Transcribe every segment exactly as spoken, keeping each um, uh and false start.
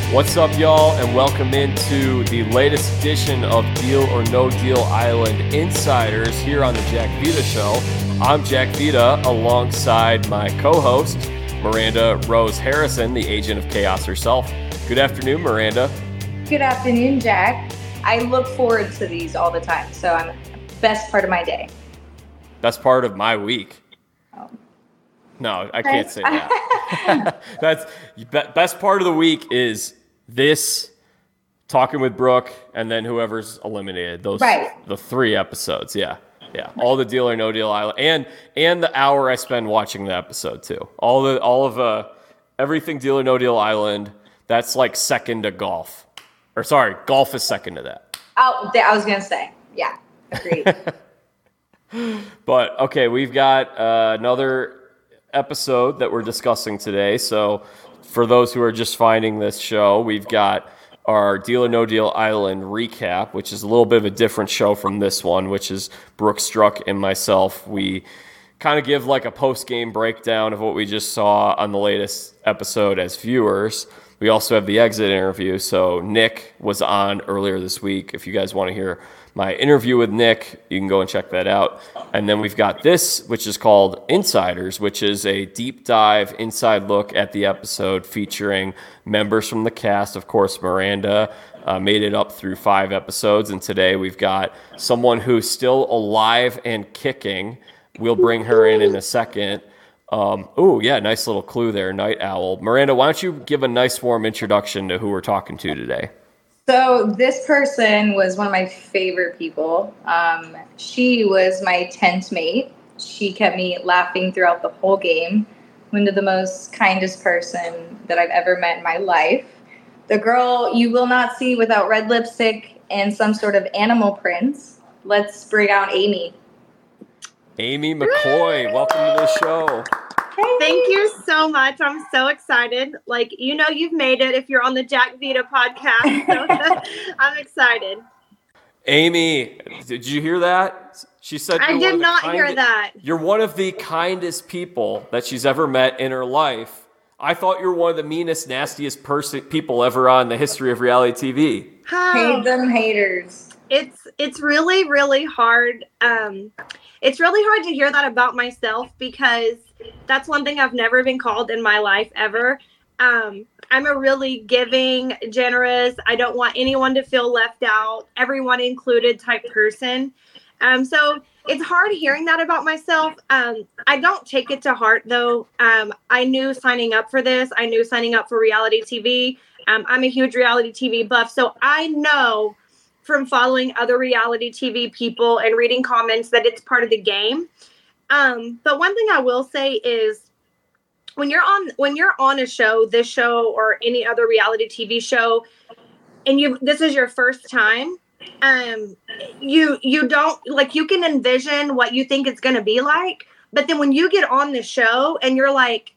What's up, y'all, and welcome into the latest edition of Deal or No Deal Island Insiders here on the Jack Vita Show. I'm Jack Vita alongside my co-host, Miranda Rose Harrison, the agent of chaos herself. Good afternoon, Miranda. Good afternoon, Jack. I look forward to these all the time, so I'm best part of my day. Best part of my week. Oh. No, I can't say that. That's best part of the week is this, talking with Brooke, and then whoever's eliminated. Those right. The three episodes. Yeah. Yeah. All the Deal or No Deal Island. And and the hour I spend watching the episode too. All the all of uh everything Deal or No Deal Island, that's like second to golf. Or sorry, golf is second to that. Oh, I was gonna say. Yeah. Agreed. But okay, we've got uh, another episode that we're discussing today. So for those who are just finding this show, we've got our Deal or No Deal Island recap, which is a little bit of a different show from this one, which is Brooke Struck and myself. We kind of give like a post-game breakdown of what we just saw on the latest episode as viewers. We also have the exit interview. So Nick was on earlier this week. If you guys want to hear my interview with Nick, you can go and check that out. And then we've got this, which is called Insiders, which is a deep dive inside look at the episode featuring members from the cast. Of course, Miranda uh, made it up through five episodes. And today we've got someone who's still alive and kicking. We'll bring her in in a second. Um, oh, yeah, nice little clue there, Night Owl. Miranda, why don't you give a nice warm introduction to who we're talking to today? So this person was one of my favorite people. Um, she was my tent mate. She kept me laughing throughout the whole game. One of the most kindest person that I've ever met in my life. The girl you will not see without red lipstick and some sort of animal prints. Let's bring out Amy. Amy McCoy, welcome to the show. Thank you so much. I'm so excited. Like, you know, you've made it if you're on the Jack Vita podcast. So I'm excited. Amy, did you hear that? She said I did not kindest, hear that. You're one of the kindest people that she's ever met in her life. I thought you were one of the meanest, nastiest person people ever on the history of reality T V. Oh, Hate them haters. It's it's really, really hard. Um, it's really hard to hear that about myself because that's one thing I've never been called in my life ever. Um, I'm a really giving, generous, I don't want anyone to feel left out, everyone included type person. Um, so it's hard hearing that about myself. Um, I don't take it to heart though. Um, I knew signing up for this. I knew signing up for reality T V. Um, I'm a huge reality T V buff. So I know from following other reality T V people and reading comments that it's part of the game. Um, but one thing I will say is when you're on when you're on a show, this show or any other reality T V show, and you this is your first time, um, you you don't like you can envision what you think it's gonna be like, but then when you get on the show and you're like,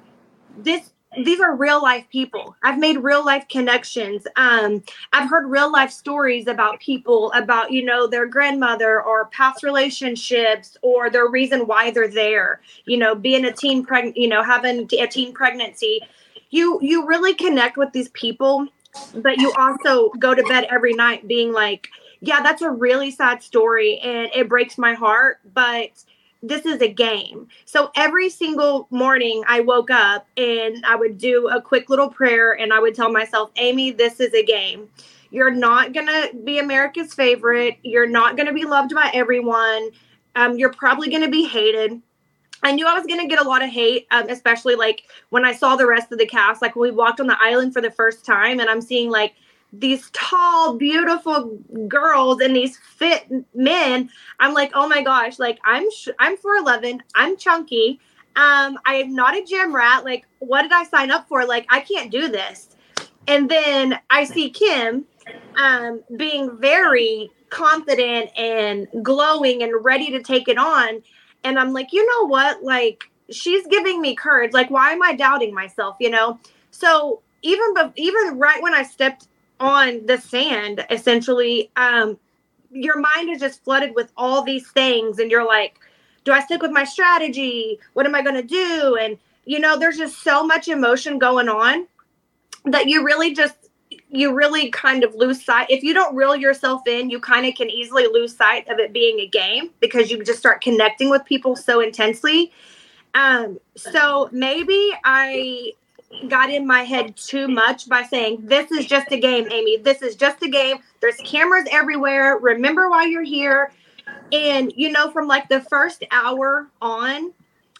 this these are real life people. I've made real life connections. Um, I've heard real life stories about people, about, you know, their grandmother or past relationships or their reason why they're there, you know, being a teen pregnant, you know, having a teen pregnancy. You, you really connect with these people, but you also go to bed every night being like, yeah, that's a really sad story and it breaks my heart, but this is a game. So every single morning I woke up and I would do a quick little prayer and I would tell myself, Amy, this is a game. You're not going to be America's favorite. You're not going to be loved by everyone. Um, you're probably going to be hated. I knew I was going to get a lot of hate, um, especially like when I saw the rest of the cast, like when we walked on the island for the first time and I'm seeing like these tall, beautiful girls and these fit men. I'm like, oh my gosh, like I'm, sh- I'm four eleven. I'm chunky. Um, I am not a gym rat. Like, what did I sign up for? Like, I can't do this. And then I see Kim, um, being very confident and glowing and ready to take it on. And I'm like, you know what? Like, she's giving me courage. Like, why am I doubting myself? You know? So even, be- even right when I stepped on the sand, essentially, um, your mind is just flooded with all these things. And you're like, do I stick with my strategy? What am I going to do? And, you know, there's just so much emotion going on that you really just, you really kind of lose sight. If you don't reel yourself in, you kind of can easily lose sight of it being a game because you just start connecting with people so intensely. Um, so maybe I got in my head too much by saying, this is just a game, Amy. This is just a game. There's cameras everywhere. Remember why you're here. And, you know, from like the first hour on,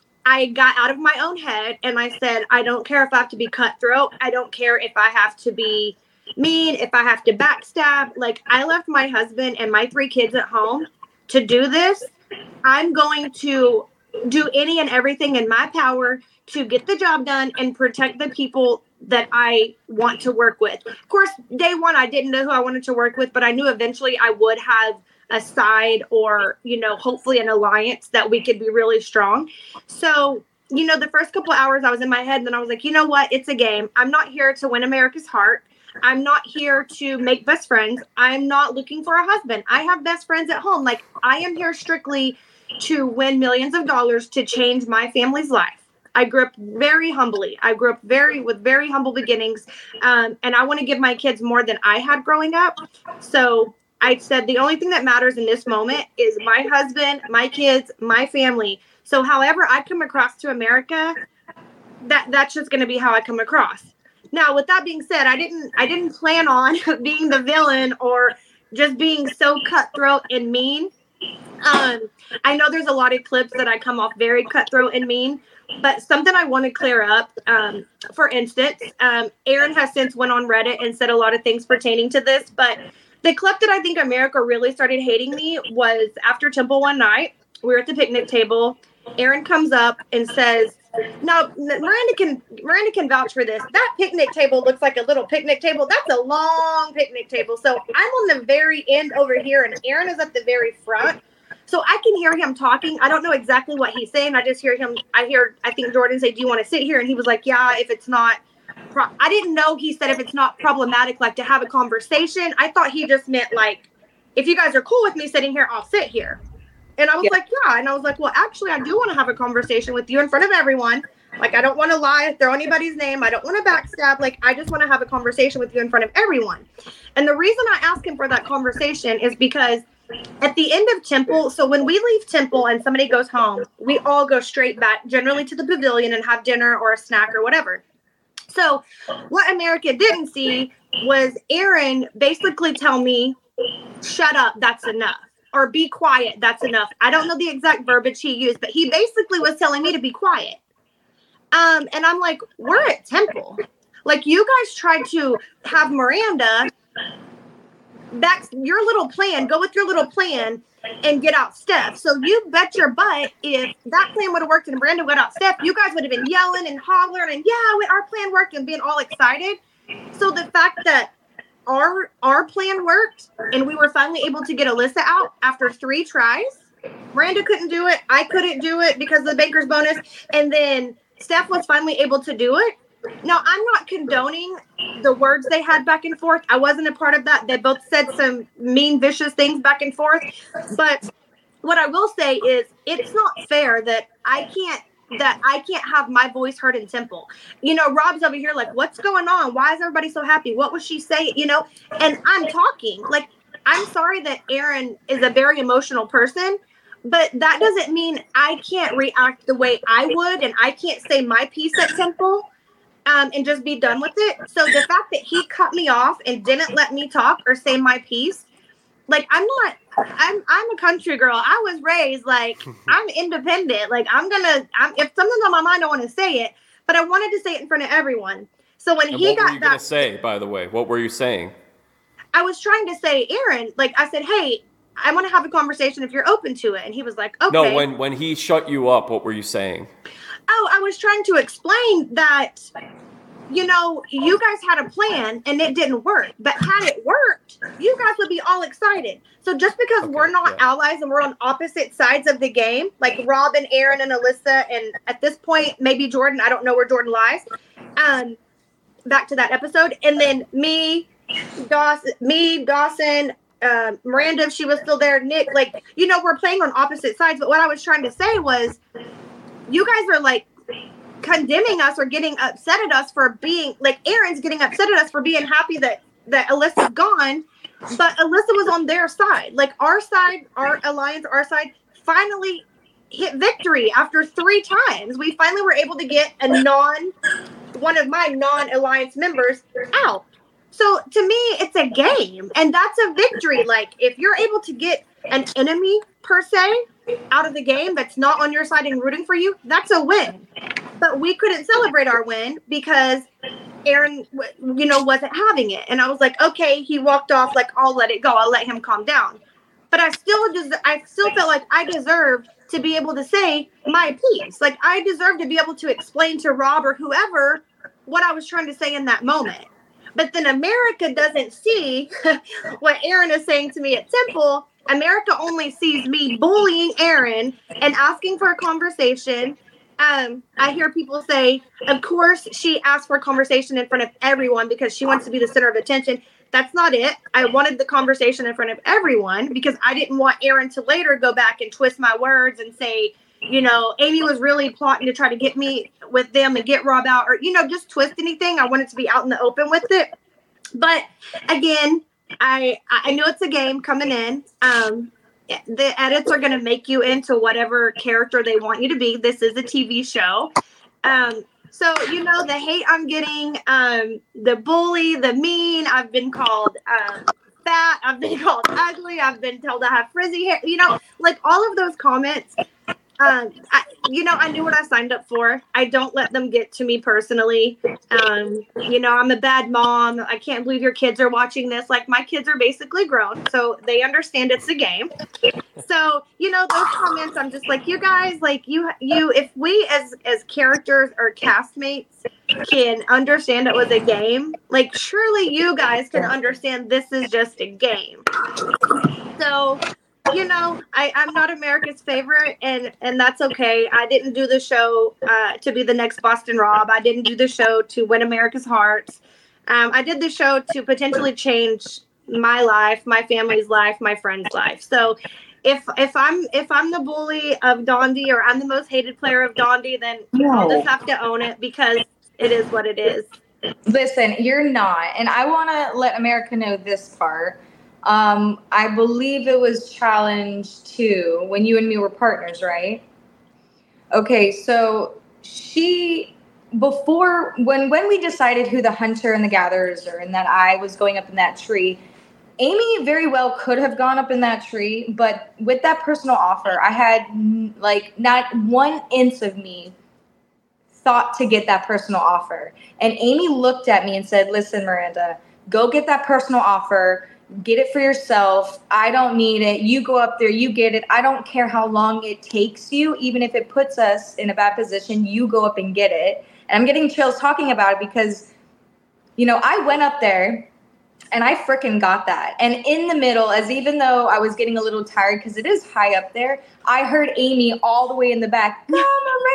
I got out of my own head and I said, I don't care if I have to be cutthroat. I don't care if I have to be mean, if I have to backstab. Like, I left my husband and my three kids at home to do this. I'm going to do any and everything in my power to get the job done and protect the people that I want to work with. Of course, day one, I didn't know who I wanted to work with, but I knew eventually I would have a side or, you know, hopefully an alliance that we could be really strong. So, you know, the first couple hours I was in my head and then I was like, you know what? It's a game. I'm not here to win America's heart. I'm not here to make best friends. I'm not looking for a husband. I have best friends at home. Like, I am here strictly to win millions of dollars to change my family's life. I grew up very humbly. I grew up very with very humble beginnings. Um, and I want to give my kids more than I had growing up. So I said, the only thing that matters in this moment is my husband, my kids, my family. So however I come across to America, that that's just going to be how I come across. Now, with that being said, I didn't I didn't plan on being the villain or just being so cutthroat and mean. Um, I know there's a lot of clips that I come off very cutthroat and mean, but something I want to clear up, um, for instance, um, Aaron has since went on Reddit and said a lot of things pertaining to this, but the clip that I think America really started hating me was after Temple one night. We were at the picnic table. Aaron comes up and says, now, Miranda can Miranda can vouch for this. That picnic table looks like a little picnic table. That's a long picnic table. So I'm on the very end over here, and Aaron is at the very front. So I can hear him talking. I don't know exactly what he's saying. I just hear him. I hear, I think Jordan say, do you want to sit here? And he was like, yeah, if it's not. Pro-. I didn't know he said if it's not problematic, like to have a conversation. I thought he just meant like, if you guys are cool with me sitting here, I'll sit here. And I was yeah. like, yeah. And I was like, well, actually, I do want to have a conversation with you in front of everyone. Like, I don't want to lie, throw anybody's name. I don't want to backstab. Like, I just want to have a conversation with you in front of everyone. And the reason I asked him for that conversation is because at the end of Temple, so when we leave Temple and somebody goes home, we all go straight back, generally to the pavilion and have dinner or a snack or whatever. So what America didn't see was Aaron basically tell me, shut up, that's enough. Or be quiet, that's enough. I don't know the exact verbiage he used, but he basically was telling me to be quiet. Um, and I'm like, we're at Temple. Like, you guys tried to have Miranda back your little plan, go with your little plan and get out Steph. So you bet your butt if that plan would have worked and Miranda would out Steph, you guys would have been yelling and hollering and yeah, our plan worked and being all excited. So the fact that our our plan worked and we were finally able to get Alyssa out after three tries. Miranda couldn't do it. I couldn't do it because of the banker's bonus. And then Steph was finally able to do it. Now, I'm not condoning the words they had back and forth. I wasn't a part of that. They both said some mean, vicious things back and forth. But what I will say is it's not fair that I can't that I can't have my voice heard in Temple. You know, Rob's over here like, what's going on? Why is everybody so happy? What was she saying? You know, and I'm talking. Like, I'm sorry that Aaron is a very emotional person, but that doesn't mean I can't react the way I would and I can't say my piece at Temple um, and just be done with it. So the fact that he cut me off and didn't let me talk or say my piece, like, I'm not, I'm I'm a country girl. I was raised like I'm independent. Like I'm gonna, I'm, if something's on my mind, I want to say it. But I wanted to say it in front of everyone. So when and he what got were you that, gonna say, by the way, what were you saying? I was trying to say, Aaron, like I said, hey, I want to have a conversation if you're open to it. And he was like, okay. No, when when he shut you up, what were you saying? Oh, I was trying to explain that, you know, you guys had a plan and it didn't work. But had it worked, you guys would be all excited. So just because okay, we're not yeah. allies and we're on opposite sides of the game, like Rob and Aaron and Alyssa, and at this point, maybe Jordan, I don't know where Jordan lies. Um, back to that episode. And then me, Dawson, me, Dawson, uh, Miranda, if she was still there, Nick, like, you know, we're playing on opposite sides. But what I was trying to say was, you guys are like condemning us or getting upset at us for being like Aaron's getting upset at us for being happy that that Alyssa's gone, but Alyssa was on their side. Like our side, our alliance, our side finally hit victory after three times. We finally were able to get a non, one of my non-alliance members out. So to me, it's a game, and that's a victory. Like if you're able to get an enemy per se out of the game that's not on your side and rooting for you, that's a win. But we couldn't celebrate our win because Aaron, you know, wasn't having it. And I was like, okay, he walked off. Like, I'll let it go. I'll let him calm down. But I still just, I still felt like I deserved to be able to say my piece. Like I deserved to be able to explain to Rob or whoever what I was trying to say in that moment. But then America doesn't see what Aaron is saying to me at Temple. America only sees me bullying Aaron and asking for a conversation. Um, I hear people say, of course, she asked for a conversation in front of everyone because she wants to be the center of attention. That's not it. I wanted the conversation in front of everyone because I didn't want Aaron to later go back and twist my words and say, you know, Amy was really plotting to try to get me with them and get Rob out, or, you know, just twist anything. I wanted to be out in the open with it. But again, I I know it's a game coming in. Um, the edits are going to make you into whatever character they want you to be. This is a T V show. Um, so, you know, the hate I'm getting, um, the bully, the mean, I've been called um, fat, I've been called ugly, I've been told I have frizzy hair, you know, like all of those comments. Um, I, you know, I knew what I signed up for. I don't let them get to me personally. Um, you know, I'm a bad mom. I can't believe your kids are watching this. Like my kids are basically grown, so they understand it's a game. So, you know, those comments, I'm just like, you guys, like you, you, if we as, as characters or castmates can understand it was a game, like surely you guys can understand this is just a game. So, you know, I, I'm not America's favorite, and, and that's okay. I didn't do the show uh, to be the next Boston Rob. I didn't do the show to win America's hearts. Um, I did the show to potentially change my life, my family's life, my friend's life. So if if I'm if I'm the bully of Dondi or I'm the most hated player of Dondi, then no. I'll just have to own it because it is what it is. Listen, you're not. And I want to let America know this part. Um, I believe it was challenge two when you and me were partners, right? Okay, so she, before, when, when we decided who the hunter and the gatherers are and that I was going up in that tree, Amy very well could have gone up in that tree, but with that personal offer, I had like not one inch of me thought to get that personal offer. And Amy looked at me and said, listen, Miranda, go get that personal offer. Get it for yourself. I don't need it. You go up there, you get it. I don't care how long it takes you, even if it puts us in a bad position, you go up and get it. And I'm getting chills talking about it because, you know, I went up there and I freaking got that. And in the middle, as even though I was getting a little tired because it is high up there, I heard Amy all the way in the back, go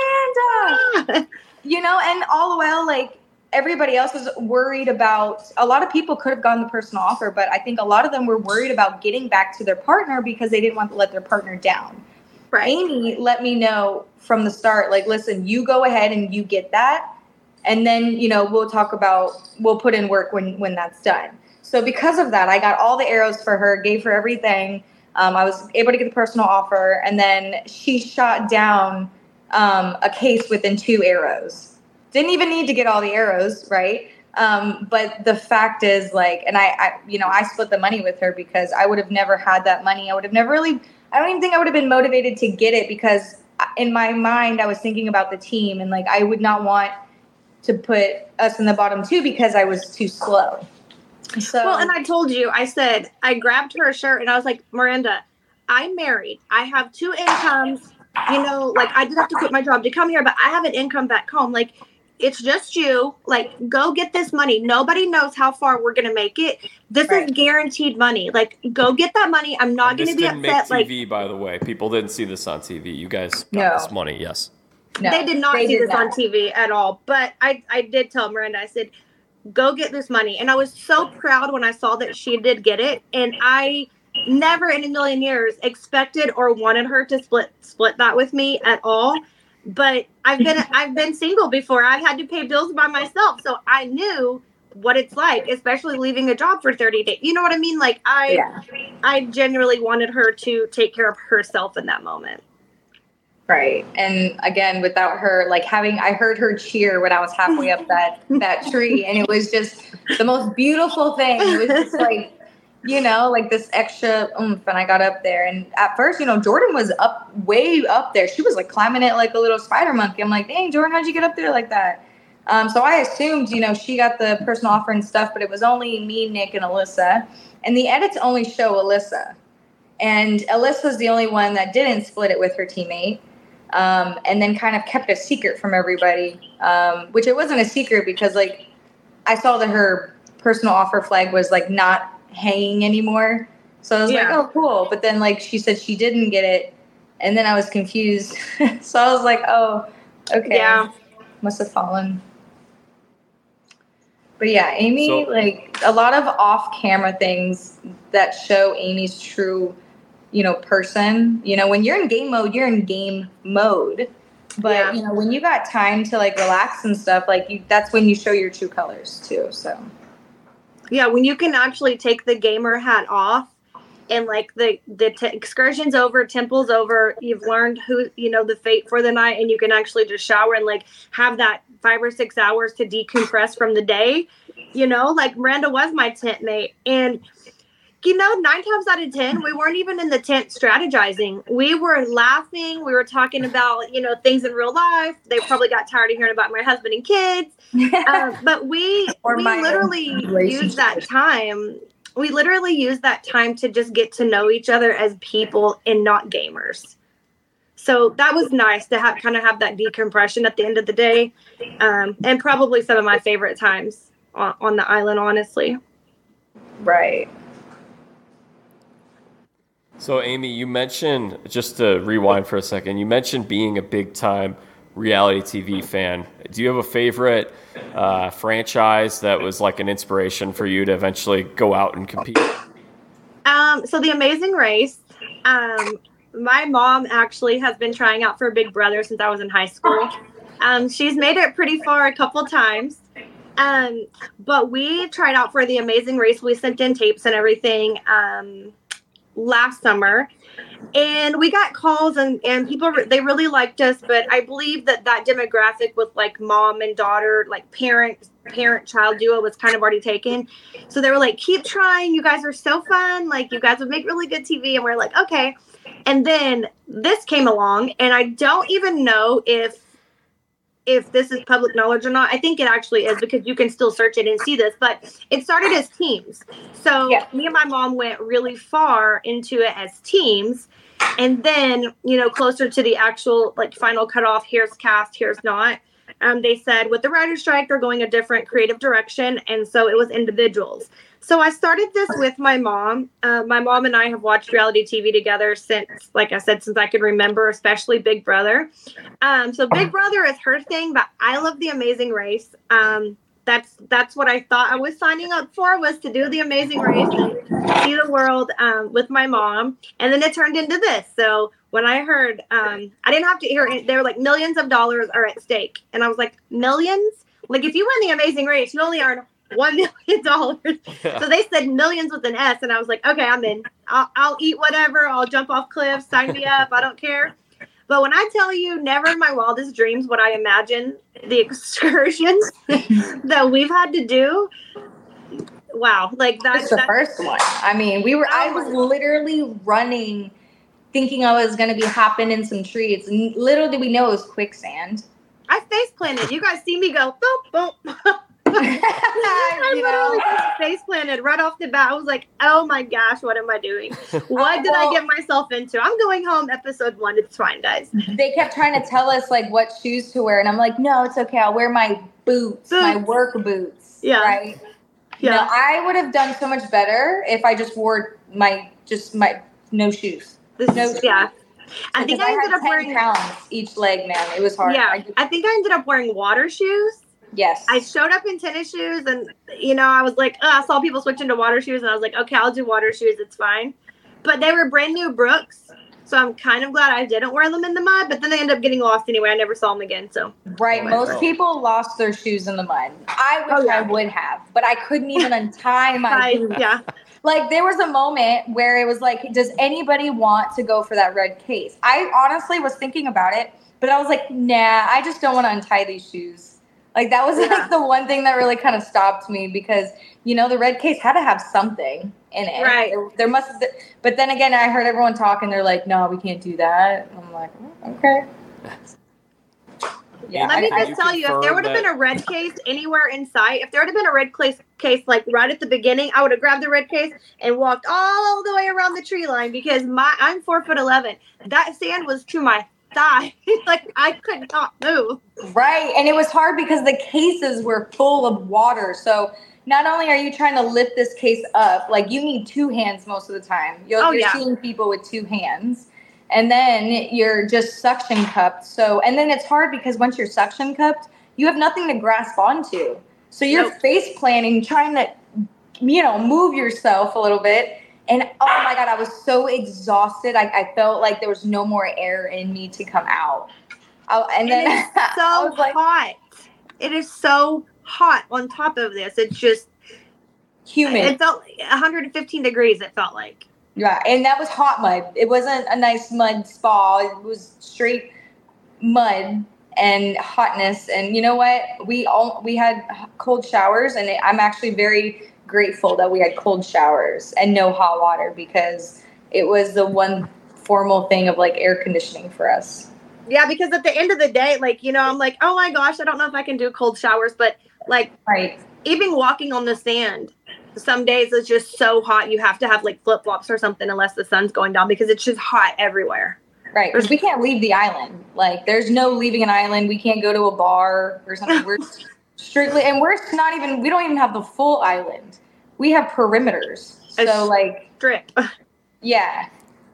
Miranda! You know, and all the while, like, everybody else was worried about, a lot of people could have gotten the personal offer, but I think a lot of them were worried about getting back to their partner because they didn't want to let their partner down. Right. Amy let me know from the start, like, listen, you go ahead and you get that. And then, you know, we'll talk about, we'll put in work when, when that's done. So because of that, I got all the arrows for her, gave her everything. Um, I was able to get the personal offer. And then she shot down um, a case within two arrows. Didn't even need to get all the arrows, right? Um, but the fact is, like, and I, I, you know, I split the money with her because I would have never had that money. I would have never really, I don't even think I would have been motivated to get it because in my mind, I was thinking about the team and, like, I would not want to put us in the bottom two because I was too slow. So, well, and I told you, I said, I grabbed her shirt and I was like, Miranda, I'm married. I have two incomes. You know, like, I did have to quit my job to come here, but I have an income back home. Like, it's just you. Like, go get this money. Nobody knows how far we're going to make it. This right. is guaranteed money. Like, go get that money. I'm not going to be upset. This didn't make T V, like, by the way. People didn't see this on T V. You guys got no. this money, yes. No, they did not they see did this not. on T V at all. But I, I did tell Miranda, I said, go get this money. And I was so proud when I saw that she did get it. And I never in a million years expected or wanted her to split split that with me at all. But I've been I've been single before. I've had to pay bills by myself. So I knew what it's like, especially leaving a job for thirty days. You know what I mean? Like I, yeah. I genuinely wanted her to take care of herself in that moment. Right. And again, without her, like having, I heard her cheer when I was halfway up that, that tree, and it was just the most beautiful thing. It was just like, you know, like this extra oomph, and I got up there. And at first, you know, Jordan was up, way up there. She was like climbing it like a little spider monkey. I'm like, dang, Jordan, how'd you get up there like that? Um, so I assumed, you know, she got the personal offer and stuff, but it was only me, Nick, and Alyssa. And the edits only show Alyssa. And Alyssa's the only one that didn't split it with her teammate. Um, and then kind of kept a secret from everybody, um, which it wasn't a secret because, like, I saw that her personal offer flag was, like, not hanging anymore. So I was yeah. like, oh, cool. But then, like, she said she didn't get it. And then I was confused. So I was like, oh, okay. Yeah. Must have fallen. But, yeah, Amy, so, like, a lot of off-camera things that show Amy's true you know, person, you know, when you're in game mode, you're in game mode, but yeah. you know, when you got time to like relax and stuff, like you, that's when you show your true colors too. So yeah, when you can actually take the gamer hat off and like the, the t- excursion's over, temple's over, you've learned who, you know, the fate for the night, and you can actually just shower and like have that five or six hours to decompress from the day, you know, like Miranda was my tent mate. And you know, nine times out of ten, we weren't even in the tent strategizing. We were laughing. We were talking about, you know, things in real life. They probably got tired of hearing about my husband and kids. Uh, but we we literally used that time. We literally used that time to just get to know each other as people and not gamers. So that was nice to have kind of have that decompression at the end of the day. Um, and probably some of my favorite times on, on the island, honestly. Right. So, Amy, you mentioned, just to rewind for a second, you mentioned being a big-time reality T V fan. Do you have a favorite uh, franchise that was like an inspiration for you to eventually go out and compete? Um, so, The Amazing Race. Um, my mom actually has been trying out for Big Brother since I was in high school. Um, she's made it pretty far a couple times. Um, but we tried out for The Amazing Race. We sent in tapes and everything. Um, last summer, and we got calls and, and people, they really liked us, but I believe that that demographic with like mom and daughter, like parent, parent child duo was kind of already taken. So they were like, keep trying. You guys are so fun. Like you guys would make really good T V. And we're like, okay. And then this came along, and I don't even know if if this is public knowledge or not. I think it actually is, because you can still search it and see this, but it started as teams. So yeah. me and my mom went really far into it as teams. And then, you know, closer to the actual like final cutoff, here's cast, here's not. Um, they said with the writer's strike, they're going a different creative direction. And so it was individuals. So I started this with my mom. Uh, my mom and I have watched reality T V together since, like I said, since I could remember, especially Big Brother. Um, so Big Brother is her thing, but I love The Amazing Race. Um, that's that's what I thought I was signing up for, was to do The Amazing Race and see the world um, with my mom. And then it turned into this. So when I heard, um, I didn't have to hear it. They were like, millions of dollars are at stake. And I was like, millions? Like if you win The Amazing Race, you only earn one million dollars. Yeah. So they said millions with an S, and I was like, okay, I'm in. I'll, I'll eat whatever. I'll jump off cliffs. Sign me up. I don't care. But when I tell you, never in my wildest dreams would I imagine the excursions that we've had to do. Wow, like that's the that's, first one. I mean, we were. I was literally running, thinking I was going to be hopping in some trees. And little did we know it was quicksand. I face planted. You guys see me go boop boop. I you literally know? just face planted right off the bat. I was like, oh my gosh, what am I doing? What did well, I get myself into? I'm going home episode one. It's fine, guys. They kept trying to tell us like what shoes to wear. And I'm like, no, it's okay. I'll wear my boots, boots. my work boots. Yeah. Right. Yeah. No, I would have done so much better if I just wore my, just my, no shoes. This no is, shoes. yeah. I think I, I ended up wearing pounds each leg, man. It was hard. Yeah. I, just, I think I ended up wearing water shoes. Yes. I showed up in tennis shoes, and, you know, I was like, oh, I saw people switching to water shoes, and I was like, okay, I'll do water shoes. It's fine. But they were brand new Brooks, so I'm kind of glad I didn't wear them in the mud, but then they ended up getting lost anyway. I never saw them again, so. Right. Most people lost their shoes in the mud. I wish oh, yeah. I would have, but I couldn't even untie my I, boots. yeah. Like, there was a moment where it was like, does anybody want to go for that red case? I honestly was thinking about it, but I was like, nah, I just don't want to untie these shoes. Like, that was Yeah. like the one thing that really kind of stopped me because, you know, the red case had to have something in it. Right. There, there must, but then again, I heard everyone talk and they're like, no, we can't do that. I'm like, oh, okay. Yeah, Let me I, just tell you, if there would have been a red case anywhere in sight, if there would have been a red case, case like right at the beginning, I would have grabbed the red case and walked all the way around the tree line because my I'm four foot eleven. That sand was to my thigh, like I could not move. Right, and it was hard because the cases were full of water. So not only are you trying to lift this case up, like you need two hands most of the time. You're, oh, you're yeah. seeing people with two hands. And then you're just suction cupped. So, and then it's hard because once you're suction cupped, you have nothing to grasp onto. So you're Nope. face planting, trying to, you know, move yourself a little bit. And oh my God, I was so exhausted. I, I felt like there was no more air in me to come out. I, and then And it's so I was like, hot. It is so hot on top of this. It's just humid. It felt one hundred fifteen degrees, it felt like. Yeah, and that was hot mud. It wasn't a nice mud spa. It was straight mud and hotness. And you know what? We all we had cold showers, and it, I'm actually very grateful that we had cold showers and no hot water because it was the one formal thing of like air conditioning for us. Yeah, because at the end of the day, like, you know, I'm like, oh my gosh, I don't know if I can do cold showers, but like, right. Even walking on the sand, some days it's just so hot you have to have like flip flops or something unless the sun's going down because it's just hot everywhere. Right, because we can't leave the island. Like, there's no leaving an island. We can't go to a bar or something. We're strictly, and we're not even. We don't even have the full island. We have perimeters. So, A like, strip. Yeah,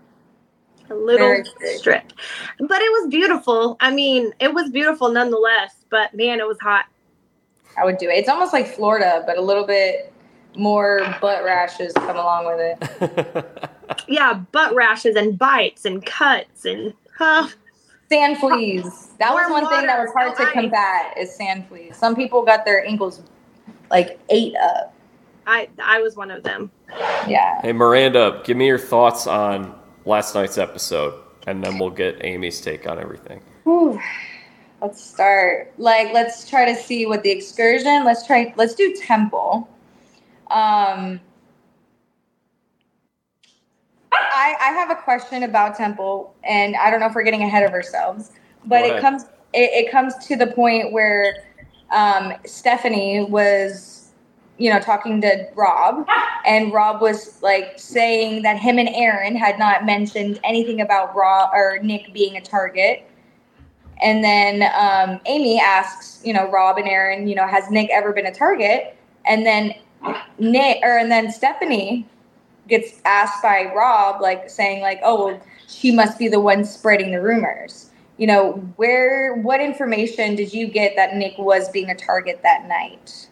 a little Very strip. strip. But it was beautiful. I mean, it was beautiful nonetheless. But man, it was hot. I would do it. It's almost like Florida, but a little bit more butt rashes come along with it. Yeah, butt rashes and bites and cuts and huh. Sand fleas. That was Warm one thing that water, was hard no to ice. combat is sand fleas. Some people got their ankles like ate up. I I was one of them. Yeah. Hey, Miranda, give me your thoughts on last night's episode, and then we'll get Amy's take on everything. Whew. Let's start. Like, let's try to see what the excursion. Let's try. Let's do temple. Um, I I have a question about temple, and I don't know if we're getting ahead of ourselves, but Go it ahead. comes it, it comes to the point where um, Stephanie was, you know, talking to Rob, and Rob was like saying that him and Aaron had not mentioned anything about Rob or Nick being a target. And then um, Amy asks, you know, Rob and Aaron, you know, has Nick ever been a target? And then Nick, or and then Stephanie gets asked by Rob, like saying, like, oh, well, she must be the one spreading the rumors. You know, where, what information did you get that Nick was being a target that night?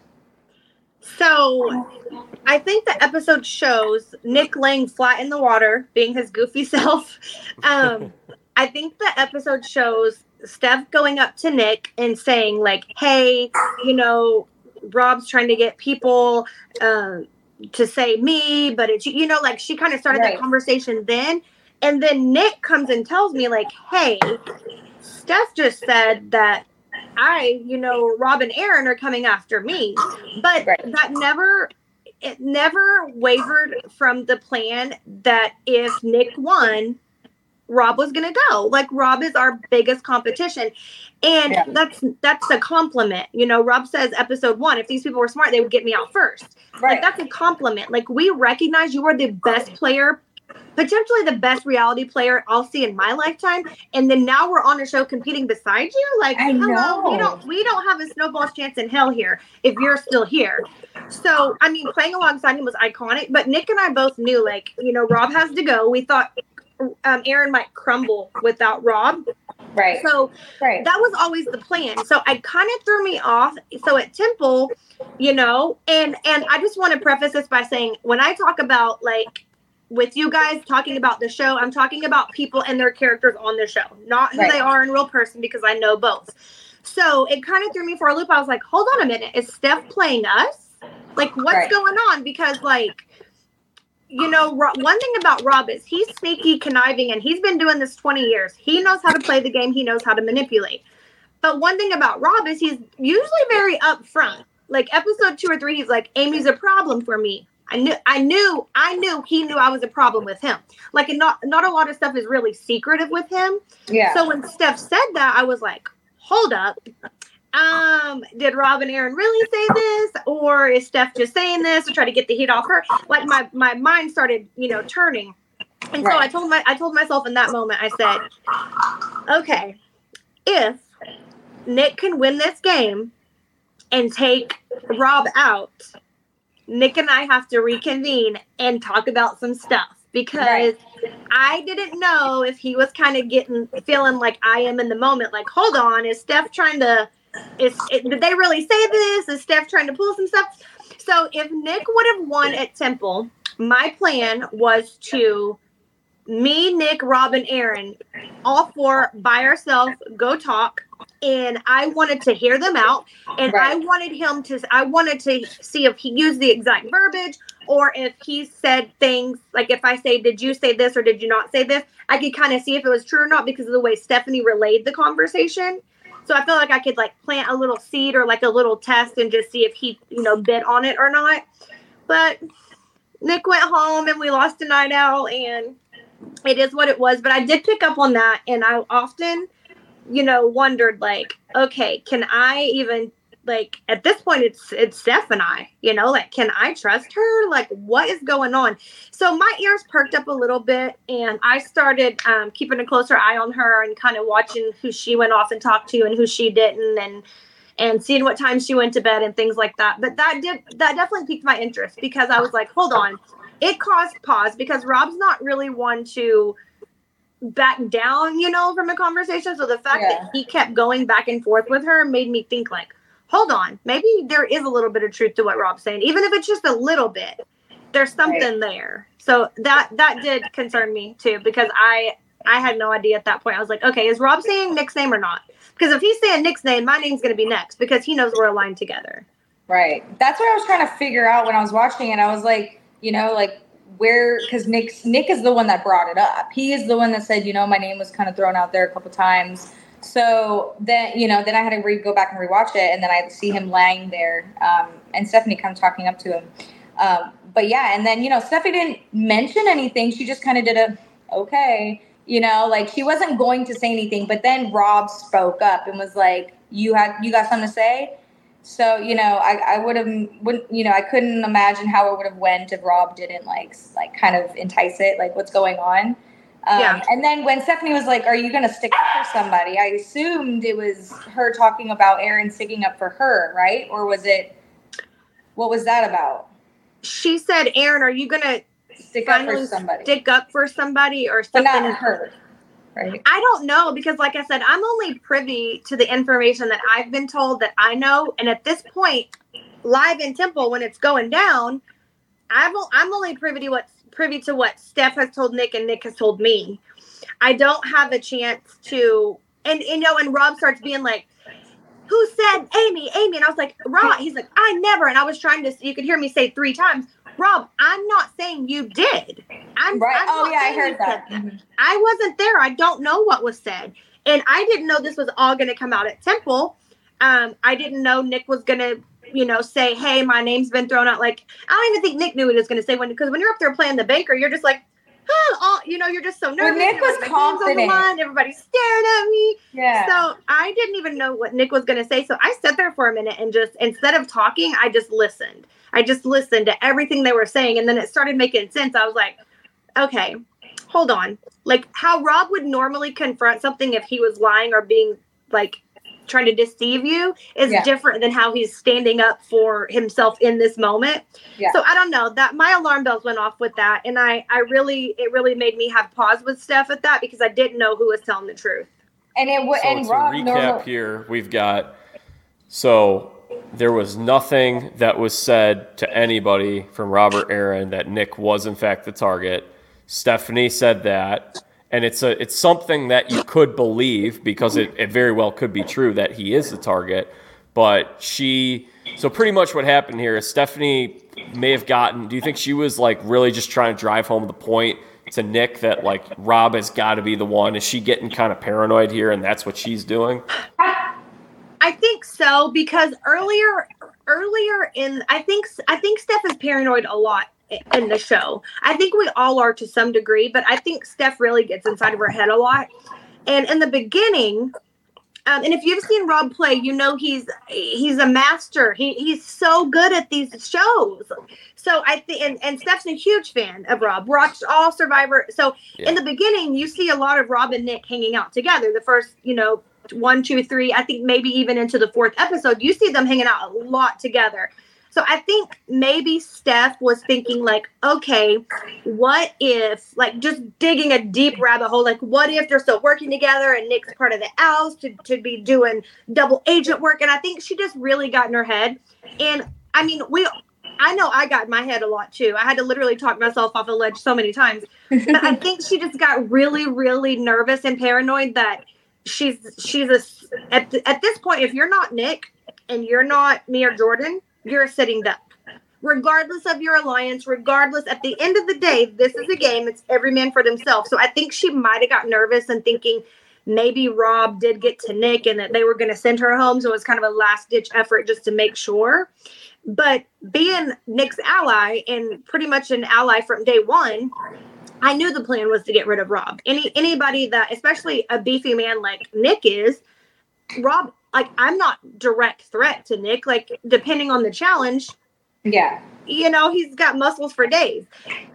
So I think the episode shows Nick laying flat in the water, being his goofy self. Um, I think the episode shows Steph going up to Nick and saying, like, hey, you know, Rob's trying to get people um, to say me, but it's, you know, like she kind of started Right. that conversation then. And then Nick comes and tells me, like, hey, Steph just said that I, you know, Rob and Aaron are coming after me. But Right. that never, it never wavered from the plan that if Nick won, Rob was going to go. Like, Rob is our biggest competition. And Yeah. that's that's a compliment. You know, Rob says episode one, if these people were smart, they would get me out first. Right. Like, that's a compliment. Like, we recognize you are the best player, potentially the best reality player I'll see in my lifetime. And then now we're on a show competing beside you. Like, I hello, know. we don't we don't have a snowball's chance in hell here if you're still here. So, I mean, playing alongside him was iconic. But Nick and I both knew, like, you know, Rob has to go. We thought um, Aaron might crumble without Rob. Right. So Right. that was always the plan. So I kind of threw me off. So at Temple, you know, and and I just want to preface this by saying, when I talk about, like, with you guys talking about the show, I'm talking about people and their characters on the show, not who Right. they are in real person, because I know both. So it kind of threw me for a loop. I was like, hold on a minute. Is Steph playing us? Like, what's Right. going on? Because, like, you know, Ro- one thing about Rob is he's sneaky, conniving, and he's been doing this twenty years. He knows how to play the game. He knows how to manipulate. But one thing about Rob is he's usually very upfront. Like episode two or three, he's like, Amy's a problem for me. I knew, I knew, I knew he knew I was a problem with him. Like, and not, not a lot of stuff is really secretive with him. Yeah. So when Steph said that, I was like, hold up. Um, did Rob and Aaron really say this? Or is Steph just saying this to try to get the heat off her? Like my, my mind started, you know, turning. And Right. so I told my, I told myself in that moment, I said, okay, if Nick can win this game and take Rob out, Nick and I have to reconvene and talk about some stuff because Right. I didn't know if he was kind of getting feeling like I am in the moment. Like, hold on, is Steph trying to? Is it, did they really say this? Is Steph trying to pull some stuff? So if Nick would have won at Temple, my plan was to me, Nick, Rob, and Aaron, all four by ourselves, go talk. And I wanted to hear them out. And Right. I wanted him to, I wanted to see if he used the exact verbiage or if he said things like if I say, did you say this or did you not say this? I could kind of see if it was true or not because of the way Stephanie relayed the conversation. So I felt like I could like plant a little seed or like a little test and just see if he, you know, bit on it or not. But Nick went home and we lost a night out and it is what it was. But I did pick up on that. And I often, you know, wondered like, okay, can I even like at this point it's it's Steph and I, you know, like can I trust her? Like what is going on? So my ears perked up a little bit and I started um, keeping a closer eye on her and kind of watching who she went off and talked to and who she didn't and and seeing what time she went to bed and things like that. But that did that definitely piqued my interest because I was like, hold on. It caused pause because Rob's not really one to back down, you know, from a conversation. So the fact Yeah. that he kept going back and forth with her made me think like, hold on, maybe there is a little bit of truth to what Rob's saying, even if it's just a little bit. There's something Right. there. So that that did concern me too because I I had no idea at that point. I was like, okay, is Rob saying Nick's name or not? Because if he's saying Nick's name, my name's going to be next because he knows we're aligned together. Right. That's what I was trying to figure out when I was watching it. I was like, you know, like where, because Nick, Nick is the one that brought it up. He is the one that said, you know, my name was kind of thrown out there a couple times. So then, you know, then I had to re- go back and rewatch it. And then I see him lying there um, and Stephanie kind of talking up to him. Um, but yeah, and then, you know, Stephanie didn't mention anything. She just kind of did a, okay, you know, like she wasn't going to say anything. But then Rob spoke up and was like, you had, you got something to say? So, you know, I, I would have, wouldn't, you know, I couldn't imagine how it would have went if Rob didn't like, like kind of entice it, like what's going on. Um, Yeah. And then when Stephanie was like, are you going to stick up for somebody? I assumed it was her talking about Aaron sticking up for her, right? Or was it, what was that about? She said, Aaron, are you going to Stick up for finally somebody. stick up for somebody or But something? not her, right? I don't know because, like I said, I'm only privy to the information that I've been told that I know. And at this point, live in Temple, when it's going down, I've, I'm only privy to what privy to what Steph has told Nick and Nick has told me. I don't have a chance to, and you know, and Rob starts being like, "Who said Amy? Amy?" And I was like, "Rob." He's like, "I never." And I was trying to. You could hear me say three times, "Rob, I'm not saying you did." I'm Right. I'm Oh not yeah, I saying heard you that. said Mhm. I wasn't there. I don't know what was said. And I didn't know this was all going to come out at Temple. Um, I didn't know Nick was going to, you know, say, hey, my name's been thrown out. Like, I don't even think Nick knew what he was going to say when, because when you're up there playing the banker, you're just like, oh, all, you know, you're just so nervous. Nick was My game's on the confident. line, everybody's staring at me. Yeah. So I didn't even know what Nick was going to say. So I sat there for a minute and just, instead of talking, I just listened. I just listened to everything they were saying. And then it started making sense. I was like, okay, hold on. Like how Rob would normally confront something if he was lying or being like trying to deceive you is Yeah. different than how he's standing up for himself in this moment. Yeah. So I don't know, that my alarm bells went off with that. And I, I really, it really made me have pause with Steph at that because I didn't know who was telling the truth. And it w- So and to Rob recap normal- here, we've got so there was nothing that was said to anybody from Robert Aaron that Nick was in fact the target. Stephanie said that, and it's a it's something that you could believe because it, it very well could be true that he is the target, but she So pretty much what happened here is Stephanie may have gotten, do you think she was like really just trying to drive home the point to Nick that like Rob has got to be the one? Is she getting kind of paranoid here and that's what she's doing? I think so, because earlier earlier in I think I think Steph is paranoid a lot in the show. I think we all are to some degree, but I think Steph really gets inside of her head a lot. And in the beginning, Um, and if you've seen Rob play, you know he's he's a master. He he's so good at these shows. So I think, and, and Steph's a huge fan of Rob. Watched all Survivor. So yeah. In the beginning, you see a lot of Rob and Nick hanging out together. The first, you know, one, two, three. I think maybe even into the fourth episode, you see them hanging out a lot together. So I think maybe Steph was thinking like, okay, what if, like just digging a deep rabbit hole, like what if they're still working together and Nick's part of the Owls to, to be doing double agent work? And I think she just really got in her head. And I mean, we, I know I got in my head a lot too. I had to literally talk myself off a ledge so many times. But I think she just got really, really nervous and paranoid that she's, she's a, at, the, at this point, if you're not Nick and you're not me or Jordan, you're a sitting duck. Regardless of your alliance, regardless, at the end of the day, this is a game. It's every man for themselves. So I think she might have got nervous and thinking maybe Rob did get to Nick and that they were going to send her home. So it was kind of a last-ditch effort just to make sure. But being Nick's ally and pretty much an ally from day one, I knew the plan was to get rid of Rob. Any Anybody that, especially a beefy man like Nick is, Rob... Like, I'm not direct threat to Nick. Like, depending on the challenge, yeah, you know, he's got muscles for days.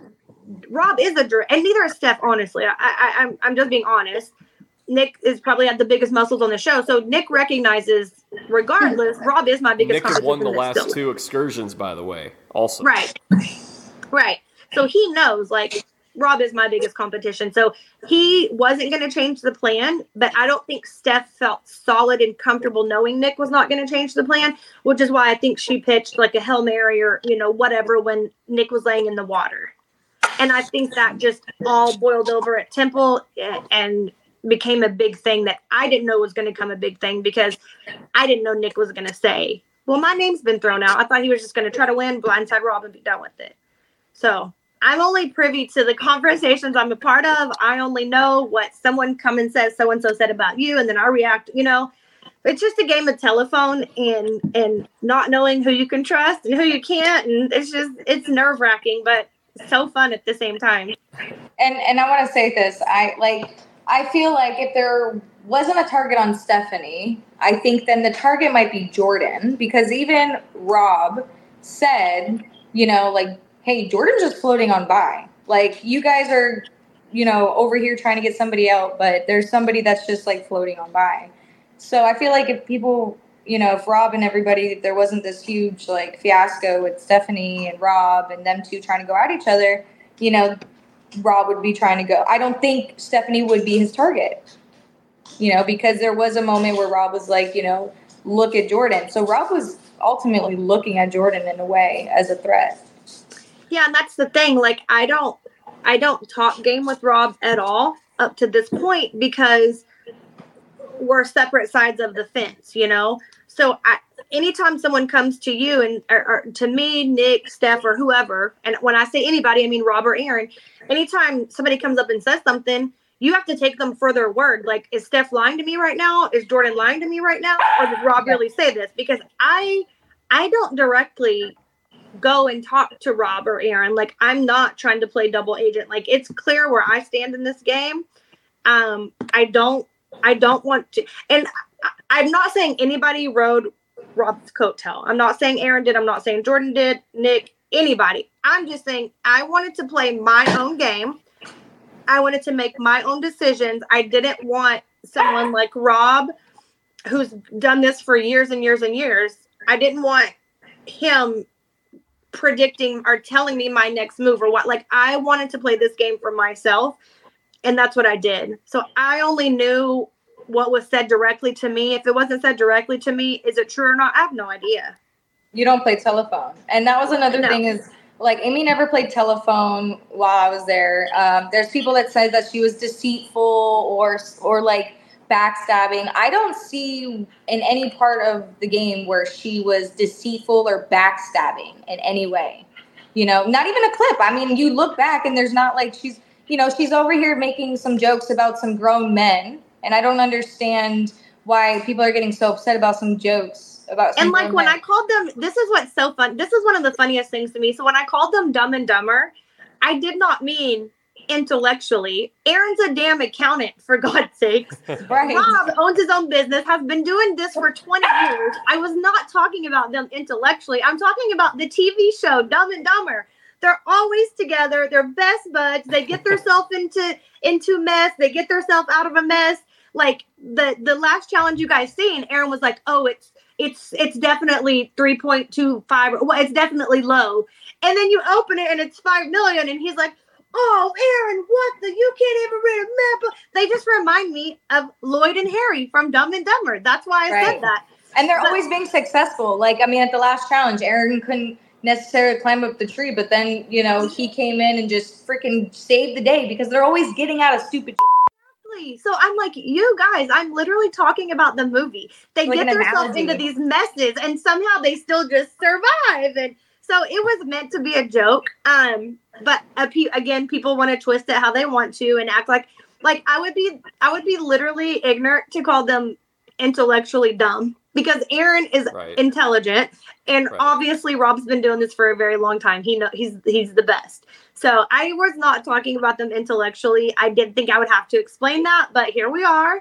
Rob is a direct, and neither is Steph. Honestly, I, I, I'm, I'm just being honest. Nick is probably had the biggest muscles on the show, so Nick recognizes, regardless, Rob is my biggest. Nick has won the last still. two excursions, by the way. Also, right, right. So he knows, like. Rob is my biggest competition. So he wasn't going to change the plan, but I don't think Steph felt solid and comfortable knowing Nick was not going to change the plan, which is why I think she pitched like a Hail Mary or, you know, whatever when Nick was laying in the water. And I think that just all boiled over at Temple and became a big thing that I didn't know was going to become a big thing because I didn't know Nick was going to say, well, my name's been thrown out. I thought he was just going to try to win, blindside Rob and be done with it. So I'm only privy to the conversations I'm a part of. I only know what someone come and says so-and-so said about you, and then I react, you know. It's just a game of telephone and and not knowing who you can trust and who you can't. And it's just, it's nerve-wracking, but so fun at the same time. And and I want to say this. I like, I feel like if there wasn't a target on Stephanie, I think then the target might be Jordan, because even Rob said, you know, like, hey, Jordan's just floating on by. Like, you guys are, you know, over here trying to get somebody out, but there's somebody that's just, like, floating on by. So I feel like if people, you know, if Rob and everybody, if there wasn't this huge, like, fiasco with Stephanie and Rob and them two trying to go at each other, you know, Rob would be trying to go. I don't think Stephanie would be his target, you know, because there was a moment where Rob was like, you know, look at Jordan. So Rob was ultimately looking at Jordan in a way as a threat. Yeah, and that's the thing. Like, I don't, I don't talk game with Rob at all up to this point because we're separate sides of the fence, you know. So, I, anytime someone comes to you and or, or to me, Nick, Steph, or whoever, and when I say anybody, I mean Rob or Aaron. Anytime somebody comes up and says something, you have to take them for their word. Like, is Steph lying to me right now? Is Jordan lying to me right now? Or did Rob really say this? Because I, I don't directly go and talk to Rob or Aaron. Like, I'm not trying to play double agent. Like, it's clear where I stand in this game. Um, I don't, I don't want to, and I, I'm not saying anybody rode Rob's coattail. I'm not saying Aaron did. I'm not saying Jordan did, Nick, anybody. I'm just saying I wanted to play my own game. I wanted to make my own decisions. I didn't want someone like Rob, who's done this for years and years and years. I didn't want him predicting or telling me my next move or what. Like, I wanted to play this game for myself, and that's what I did. So I only knew what was said directly to me. If it wasn't said directly to me, is it true or not? I have no idea. You don't play telephone. And that was another no. thing is, like, Amy never played telephone while I was there. Um, there's people that say that she was deceitful or, or like, backstabbing. I don't see in any part of the game where she was deceitful or backstabbing in any way. You know, not even a clip. I mean, you look back and there's not like she's, you know, she's over here making some jokes about some grown men. And I don't understand why people are getting so upset about some jokes about some And like when men. I called them, this is what's so fun. This is one of the funniest things to me. So when I called them Dumb and Dumber, I did not mean intellectually. Aaron's a damn accountant, for God's sakes. Right. Rob owns his own business, has been doing this for twenty years. I was not talking about them intellectually. I'm talking about the T V show Dumb and Dumber. They're always together. They're best buds. They get themselves into into mess. They get themselves out of a mess. Like the the last challenge you guys seen, Aaron was like, "Oh, it's it's it's definitely three point two five. Well, it's definitely low." And then you open it and it's five million, and he's like, "Oh, Aaron, what the? You can't even read a map." They just remind me of Lloyd and Harry from Dumb and Dumber. That's why I Right. said that. And they're But- always being successful. Like, I mean, at the last challenge, Aaron couldn't necessarily climb up the tree, but then, you know, he came in and just freaking saved the day because they're always getting out of stupid Exactly. So I'm like, you guys, I'm literally talking about the movie. They Like get an themselves analogy. into these messes and somehow they still just survive. And so it was meant to be a joke. Um, but uh, pe- again, people want to twist it how they want to and act like like I would be I would be literally ignorant to call them intellectually dumb because Aaron is Right. intelligent and Right. obviously Rob's been doing this for a very long time. He know he's he's the best. So I was not talking about them intellectually. I didn't think I would have to explain that, but here we are.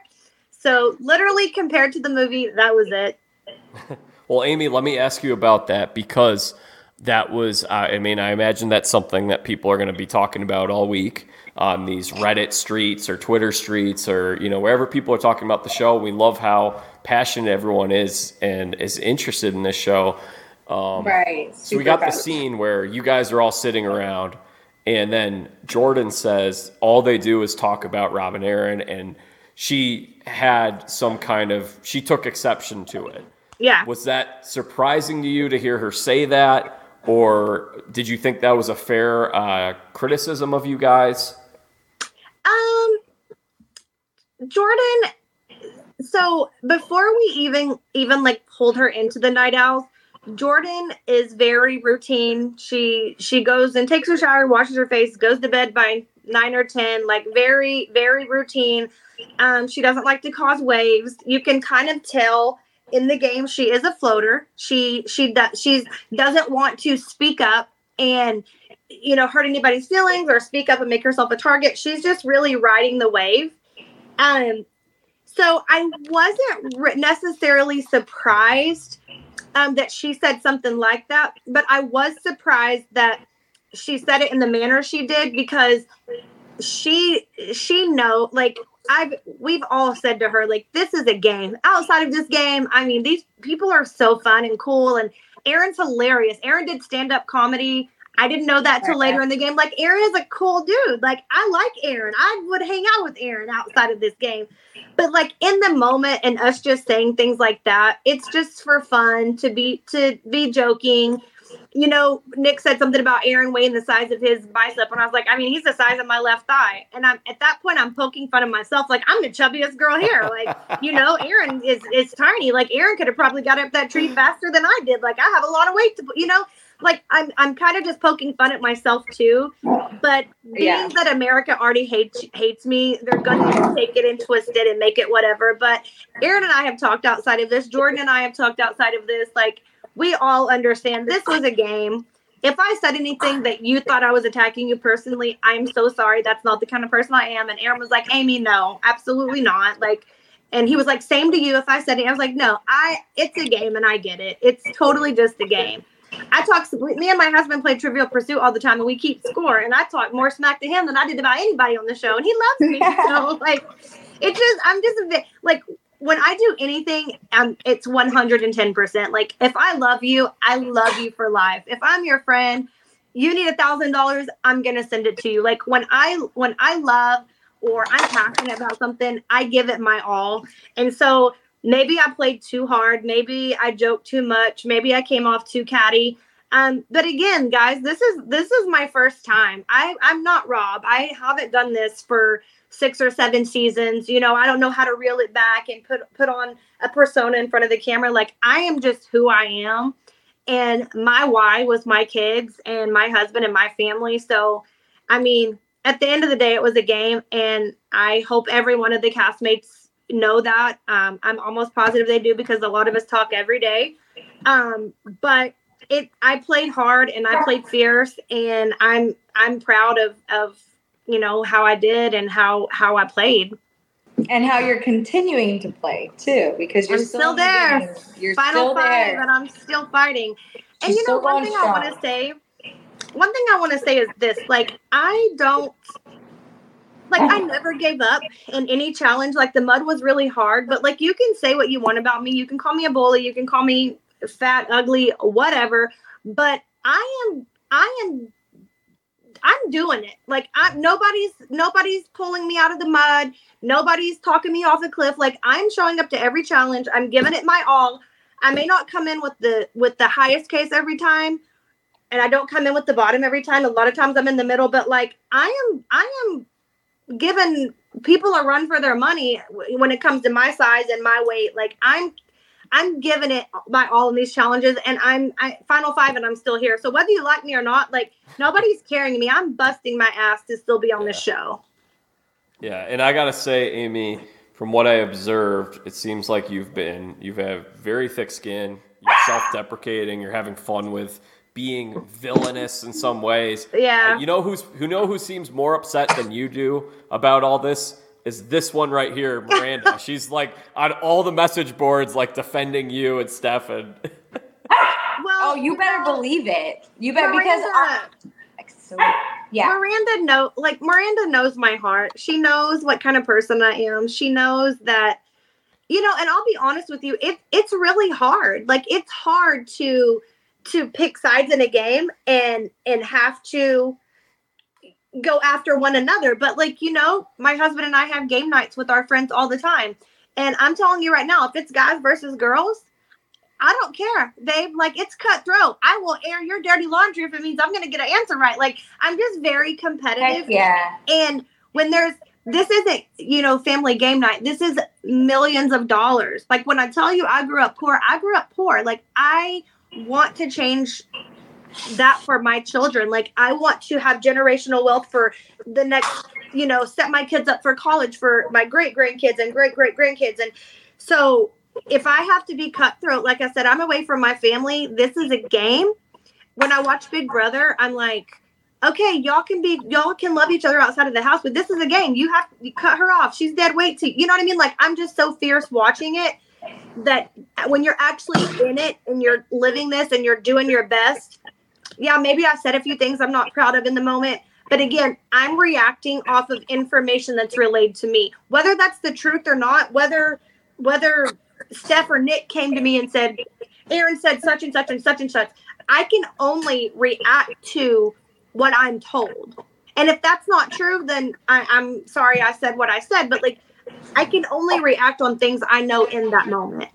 So literally compared to the movie, that was it. Well, Amy, let me ask you about that because that was, uh, I mean, I imagine that's something that people are going to be talking about all week on these Reddit streets or Twitter streets or, you know, wherever people are talking about the show. We love how passionate everyone is and is interested in this show. Um, right. So we got the scene where you guys are all sitting around and then Jordan says all they do is talk about Rob and Aaron, and she had some kind of, she took exception to it. Yeah. Was that surprising to you to hear her say that? Or did you think that was a fair uh, criticism of you guys? Um, Jordan. So before we even even like pulled her into the Night Owls, Jordan is very routine. She she goes and takes her shower, washes her face, goes to bed by nine or ten. Like very very routine. Um, she doesn't like to cause waves. You can kind of tell in the game she is a floater. She she does she doesn't want to speak up and you know hurt anybody's feelings or speak up and make herself a target. She's just really riding the wave. Um, so I wasn't re- necessarily surprised um, that she said something like that, but I was surprised that she said it in the manner she did because she she know like I've we've all said to her like this is a game. Outside of this game, I mean these people are so fun and cool, and Aaron's hilarious. Aaron did stand-up comedy. I didn't know that till later in the game. Like Aaron is a cool dude. Like I like Aaron. I would hang out with Aaron outside of this game. But like in the moment and us just saying things like that, it's just for fun to be to be joking. You know, Nick said something about Aaron weighing the size of his bicep, and I was like, I mean, he's the size of my left thigh. And I'm at that point, I'm poking fun of myself, like I'm the chubbiest girl here. Like, you know, Aaron is is tiny. Like Aaron could have probably got up that tree faster than I did. Like I have a lot of weight to, you know, like I'm I'm kind of just poking fun at myself too. But being Yeah. that America already hates hates me, they're gonna take it and twist it and make it whatever. But Aaron and I have talked outside of this. Jordan and I have talked outside of this. Like. We all understand this was a game. If I said anything that you thought I was attacking you personally, I'm so sorry. That's not the kind of person I am. And Aaron was like, Amy, no, absolutely not. Like, and he was like, same to you. If I said it, I was like, no, I, it's a game and I get it. It's totally just a game. I talk, me and my husband play Trivial Pursuit all the time and we keep score. And I talk more smack to him than I did about anybody on the show. And he loves me. So like, it's just, I'm just a bit like, when I do anything, um, it's one hundred ten percent. Like, if I love you, I love you for life. If I'm your friend, you need a thousand dollars, I'm going to send it to you. Like, when I, when I love or I'm passionate about something, I give it my all. And so maybe I played too hard. Maybe I joked too much. Maybe I came off too catty. Um, but again, guys, this is this is my first time. I I'm not Rob. I haven't done this for six or seven seasons. You know, I don't know how to reel it back and put put on a persona in front of the camera. Like, I am just who I am. And my why was my kids and my husband and my family. So, I mean, at the end of the day, it was a game. And I hope every one of the castmates know that. Um, I'm almost positive they do, because a lot of us talk every day. Um, but it, I played hard and I played fierce, and I'm, I'm proud of, of, you know, how I did and how, how I played. And how you're continuing to play too, because you're I'm still, still there. The you're Final still five, there. and I'm still fighting. And She's you know, still one going thing I strong. want to say, one thing I want to say is this: like, I don't, like, I never gave up in any challenge. Like, the mud was really hard, but like, you can say what you want about me. You can call me a bully. You can call me fat, ugly, whatever. But I am, I am. I'm doing it. Like, I'm nobody's nobody's pulling me out of the mud. Nobody's talking me off a cliff. Like, I'm showing up to every challenge. I'm giving it my all. I may not come in with the with the highest case every time, and I don't come in with the bottom every time. A lot of times I'm in the middle, but like, I am I am giving people a run for their money when it comes to my size and my weight. Like, I'm I'm giving it my all in these challenges, and I'm I, final five, and I'm still here. So whether you like me or not, like, nobody's carrying me. I'm busting my ass to still be on yeah. this show. Yeah, and I gotta say, Amy, from what I observed, it seems like you've been you have very thick skin. You're self-deprecating. You're having fun with being villainous in some ways. Yeah. Uh, you know who's who know who seems more upset than you do about all this? Is this one right here, Miranda. She's like on all the message boards, like defending you and Stefan. Well, Oh, you better well, believe it. You better, Miranda, because I, so, yeah. Miranda know like Miranda knows my heart. She knows what kind of person I am. She knows that, you know, and I'll be honest with you, it it's really hard. Like, it's hard to to pick sides in a game and and have to go after one another. But, like, you know, my husband and I have game nights with our friends all the time. And I'm telling you right now, if it's guys versus girls, I don't care, babe. Like, it's cutthroat. I will air your dirty laundry if it means I'm going to get an answer right. Like, I'm just very competitive. Heck yeah. And when there's, this isn't, you know, family game night. This is millions of dollars. Like, when I tell you I grew up poor, I grew up poor. Like, I want to change that for my children. Like, I want to have generational wealth for the next, you know, set my kids up for college for my great grandkids and great great grandkids. And so if I have to be cutthroat, like I said, I'm away from my family. This is a game. When I watch Big Brother, I'm like, okay, y'all can be, y'all can love each other outside of the house, but this is a game. You have to cut her off. She's dead weight to, you know what I mean? Like, I'm just so fierce watching it that when you're actually in it and you're living this and you're doing your best, yeah, maybe I said a few things I'm not proud of in the moment. But again, I'm reacting off of information that's relayed to me, whether that's the truth or not, whether, whether Steph or Nick came to me and said, Aaron said such and such and such and such. I can only react to what I'm told. And if that's not true, then I, I'm sorry I said what I said. But, like, I can only react on things I know in that moment.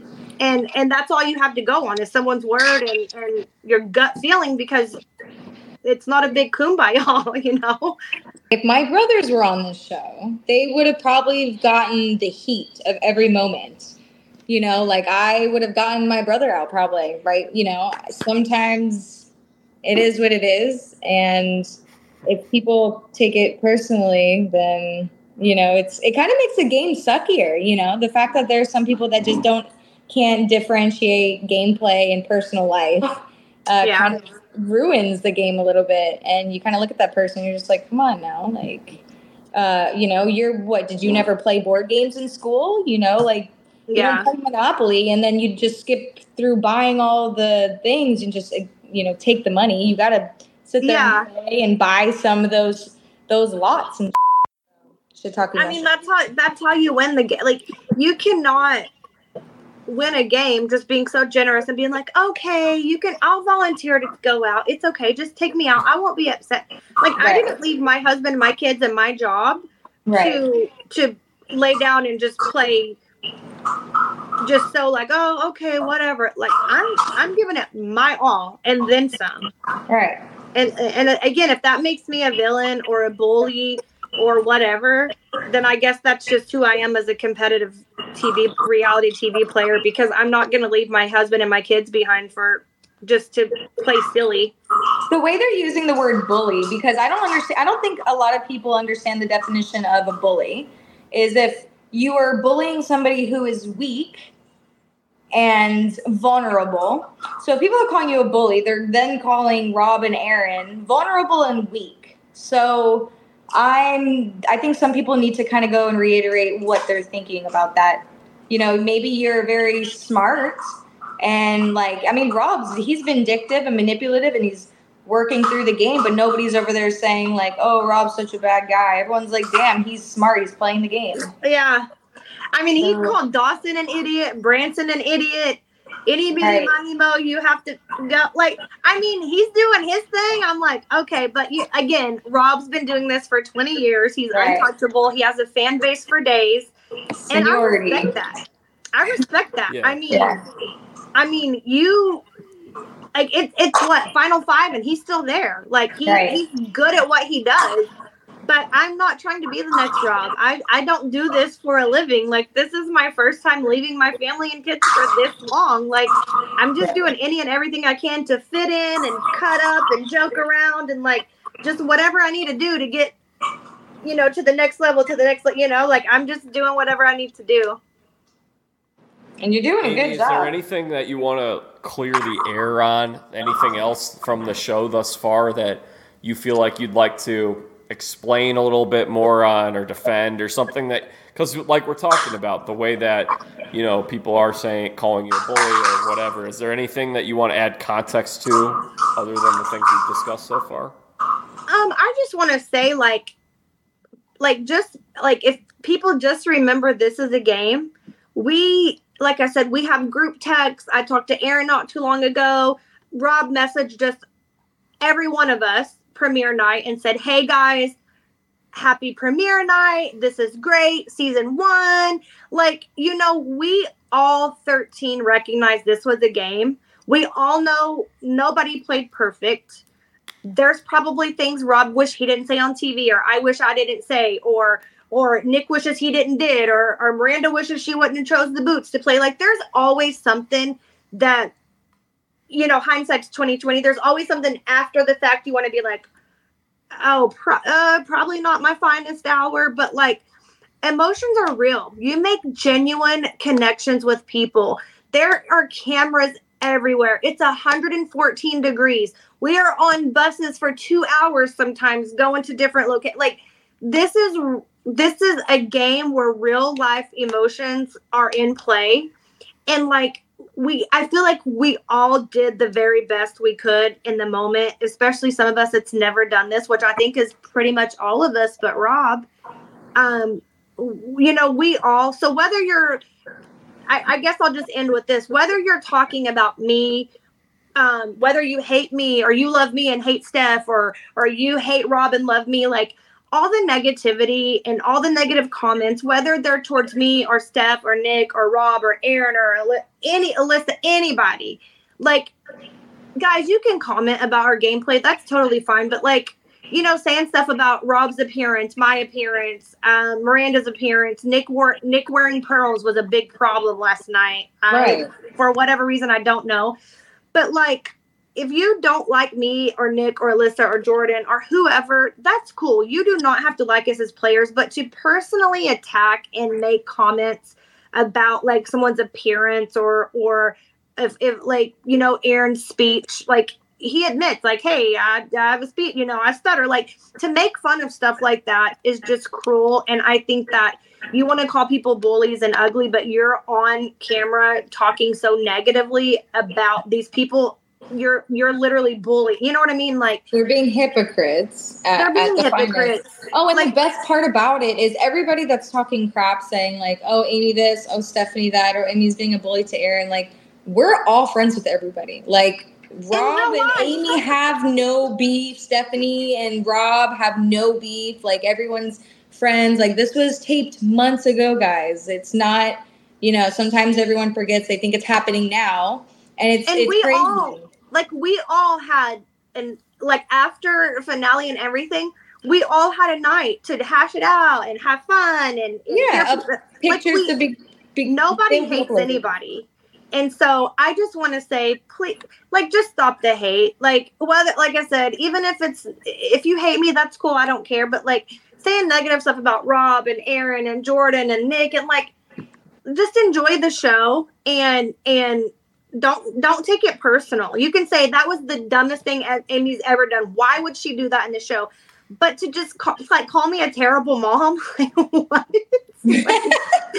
And and that's all you have to go on is someone's word and, and your gut feeling, because it's not a big kumbaya, you know? If my brothers were on this show, they would have probably gotten the heat of every moment. You know, like, I would have gotten my brother out probably, right? You know, sometimes it is what it is. And if people take it personally, then, you know, it's it kind of makes the game suckier, you know? The fact that there's some people that just don't, can't differentiate gameplay and personal life uh, Yeah. kind of ruins the game a little bit. And you kind of look at that person, you're just like, come on now, like, uh, you know, you're what? Did you never play board games in school? You know, like, you Yeah. don't play Monopoly, and then you just skip through buying all the things and just, you know, take the money. You got to sit there Yeah. and play and buy some of those those lots and shit. Talking. I mean, that's how that's how you win the game. Like, you cannot win a game just being so generous and being like, okay, you can, I'll volunteer to go out. It's okay. Just take me out. I won't be upset. Like, I Right. didn't leave my husband, my kids, and my job right. to to lay down and just play just so like, oh, okay, whatever. Like I'm I'm giving it my all and then some. Right. And and again, if that makes me a villain or a bully or whatever, then I guess that's just who I am as a competitive T V reality T V player, because I'm not going to leave my husband and my kids behind for just to play silly. The way they're using the word bully, because I don't understand, I don't think a lot of people understand the definition of a bully, is if you are bullying somebody who is weak and vulnerable. So if people are calling you a bully, they're then calling Rob and Aaron vulnerable and weak. So I'm, I think some people need to kind of go and reiterate what they're thinking about that. You know, maybe you're very smart and like, I mean, Rob's, he's vindictive and manipulative and he's working through the game, but nobody's over there saying like, oh, Rob's such a bad guy. Everyone's like, damn, he's smart. He's playing the game. Yeah. I mean, he So, called Dawson an idiot, Branson an idiot. Any bitty Right. money mo, you have to go. Like, I mean, he's doing his thing. I'm like, okay, but you, again, Rob's been doing this for twenty years. He's Right. untouchable. He has a fan base for days, Seniority. and I respect that. I respect that. Yeah. I mean, Yeah. I mean, you like it, it's what Final Five, and he's still there. Like he, Right. he's good at what he does. But I'm not trying to be the next Rob. I, I don't do this for a living. Like, this is my first time leaving my family and kids for this long. Like, I'm just doing any and everything I can to fit in and cut up and joke around and, like, just whatever I need to do to get, you know, to the next level, to the next, le- you know, like, I'm just doing whatever I need to do. And you're doing a Amy, good is job. there anything that you want to clear the air on? Anything else from the show thus far that you feel like you'd like to explain a little bit more on or defend or something that, because like we're talking about the way that, you know, people are saying, calling you a bully or whatever, is there anything that you want to add context to other than the things we've discussed so far? Um, I just want to say, like, like, just, like, if people just remember this is a game, we, like I said, we have group texts. I talked to Aaron not too long ago. Rob messaged us, every one of us, premiere night and said, hey guys, happy premiere night. This is great. Season one. Like, you know, we all thirteen recognize this was a game. We all know nobody played perfect. There's probably things Rob wished he didn't say on T V, or I wish I didn't say, or or Nick wishes he didn't did, or or Miranda wishes she wouldn't have chose the boots to play. Like, there's always something that, you know, hindsight's twenty twenty. There's always something after the fact you want to be like, oh, pro- uh, probably not my finest hour, but like, emotions are real. You make genuine connections with people. There are cameras everywhere. It's one hundred fourteen degrees. We are on buses for two hours sometimes going to different locations. Like, this is this is a game where real life emotions are in play. And like, we, I feel like we all did the very best we could in the moment, especially some of us that's never done this, which I think is pretty much all of us, but Rob, um, you know, we all, so whether you're, I, I guess I'll just end with this, whether you're talking about me, um, whether you hate me or you love me and hate Steph, or, or you hate Rob and love me, like, all the negativity and all the negative comments, whether they're towards me or Steph or Nick or Rob or Aaron or any Alyssa, anybody, like, guys, you can comment about our gameplay. That's totally fine. But like, you know, saying stuff about Rob's appearance, my appearance, um, Miranda's appearance, Nick wor- Nick wearing pearls was a big problem last night. Right. I, for whatever reason, I don't know. But like, if you don't like me or Nick or Alyssa or Jordan or whoever, that's cool. You do not have to like us as players, but to personally attack and make comments about like someone's appearance or, or if, if like, you know, Aaron's speech, like he admits like, hey, I, I have a speech, you know, I stutter. Like, to make fun of stuff like that is just cruel. And I think that you want to call people bullies and ugly, but you're on camera talking so negatively about these people. You're you're literally bullying. You know what I mean? Like, They're being hypocrites. At, they're being at the hypocrites. finest. Oh, and Like- the best part about it is everybody that's talking crap, saying like, "Oh, Amy this, oh, Stephanie that," or Amy's being a bully to Aaron. Like, we're all friends with everybody. Like, Rob real and life. Amy have no beef. Stephanie and Rob have no beef. Like, everyone's friends. Like, this was taped months ago, guys. It's not. You know, sometimes everyone forgets. They think it's happening now. And it's, and it's we crazy. all, like, we all had, and like, after finale and everything, we all had a night to hash it out and have fun. And, and yeah, hear, like, pictures we, to be, be nobody hates anybody. And so I just want to say, please, like, just stop the hate. Like, whether, like I said, even if it's, if you hate me, that's cool. I don't care. But, like, saying negative stuff about Rob and Aaron and Jordan and Nick, and, like, just enjoy the show and, and, Don't don't take it personal. You can say that was the dumbest thing Amy's ever done. Why would she do that in the show? But to just call, like call me a terrible mom, like, what? Like,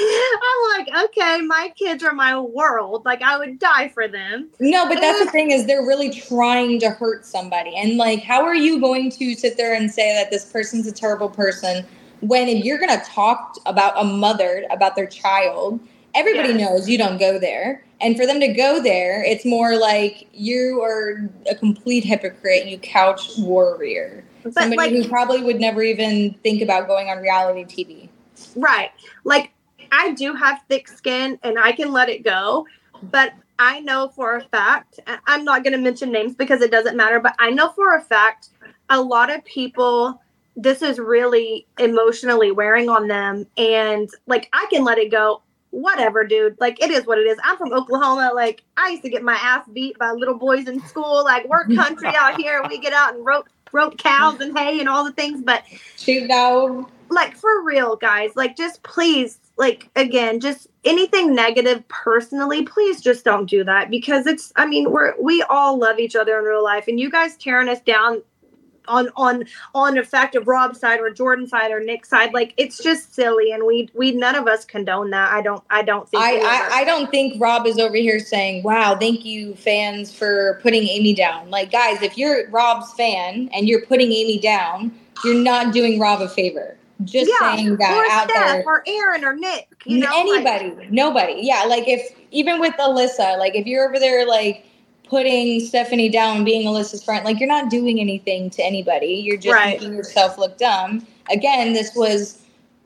I'm like, okay, my kids are my world. Like, I would die for them. No, but that's the thing, is they're really trying to hurt somebody. And, like, how are you going to sit there and say that this person's a terrible person when if you're going to talk about a mother, about their child, everybody Yeah. knows you don't go there. And for them to go there, it's more like you are a complete hypocrite, you couch warrior. But, Somebody like, who probably would never even think about going on reality T V. Right. Like, I do have thick skin and I can let it go. But I know for a fact, I'm not going to mention names because it doesn't matter, but I know for a fact, a lot of people, this is really emotionally wearing on them. And, like, I can let it go. Whatever, dude. Like, it is what it is. I'm from Oklahoma. Like, I used to get my ass beat by little boys in school. Like, we're country out here. We get out and rope, rope cows and hay and all the things. But shoot dog. Like, for real, guys. Like, just please, like, again, just anything negative personally, please just don't do that, because it's, I mean, we're, we all love each other in real life, and you guys tearing us down on on on the fact of Rob's side or Jordan's side or Nick's side, like, it's just silly, and we we none of us condone that. I don't I don't think I, I, I don't think Rob is over here saying, wow, thank you, fans, for putting Amy down. Like, guys, if you're Rob's fan and you're putting Amy down, you're not doing Rob a favor. Just yeah, saying that or out Steph, there. or Aaron or Nick, you know, anybody, like, nobody. Yeah, like, if even with Alyssa, like, if you're over there like putting Stephanie down, being Alyssa's friend, like, you're not doing anything to anybody. You're just Right. making yourself look dumb. Again, this was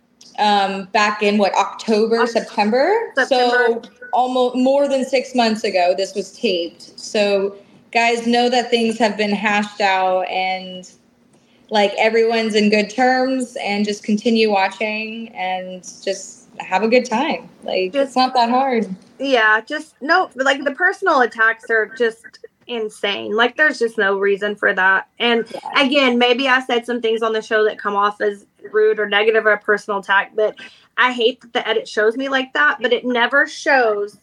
um, back in what, October, September? September. So almost more than six months ago, this was taped. So guys, know that things have been hashed out and, like, everyone's in good terms, and just continue watching and just have a good time. Like, Just- it's not that hard. Yeah, just no, like, the personal attacks are just insane. Like, there's just no reason for that. And Yeah. again, maybe I said some things on the show that come off as rude or negative or a personal attack, but I hate that the edit shows me like that, but it never shows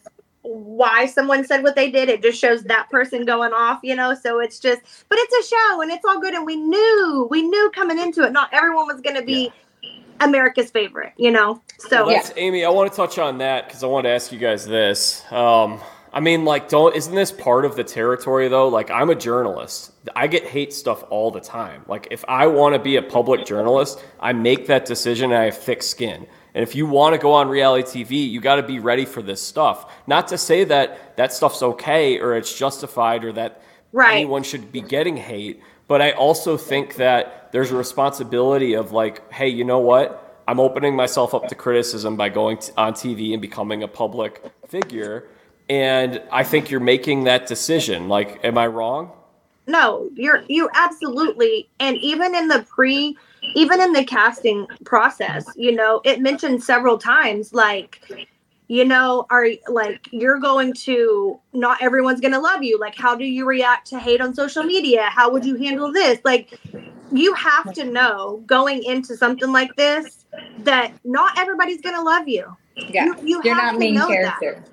why someone said what they did. It just shows that person going off, you know? So it's just, but it's a show and it's all good. And we knew, we knew coming into it, not everyone was going to be America's favorite, you know? So Well, that's, Amy, I want to touch on that because I want to ask you guys this. Um, I mean, like, don't isn't this part of the territory, though? Like, I'm a journalist. I get hate stuff all the time. Like, if I want to be a public journalist, I make that decision and I have thick skin. And if you want to go on reality T V, you got to be ready for this stuff. Not to say that that stuff's okay or it's justified or that Right. anyone should be getting hate. But I also think that there's a responsibility of, like, hey, you know what? I'm opening myself up to criticism by going t- on T V and becoming a public figure. And I think you're making that decision. Like, am I wrong? No, you're you absolutely, and even in the pre, even in the casting process, you know, it mentioned several times, like, you know, are like, you're going to, not everyone's going to love you. Like, how do you react to hate on social media? How would you handle this? Like, you have to know going into something like this that not everybody's going to love you. Yeah, You, you you're have not to main know character. that.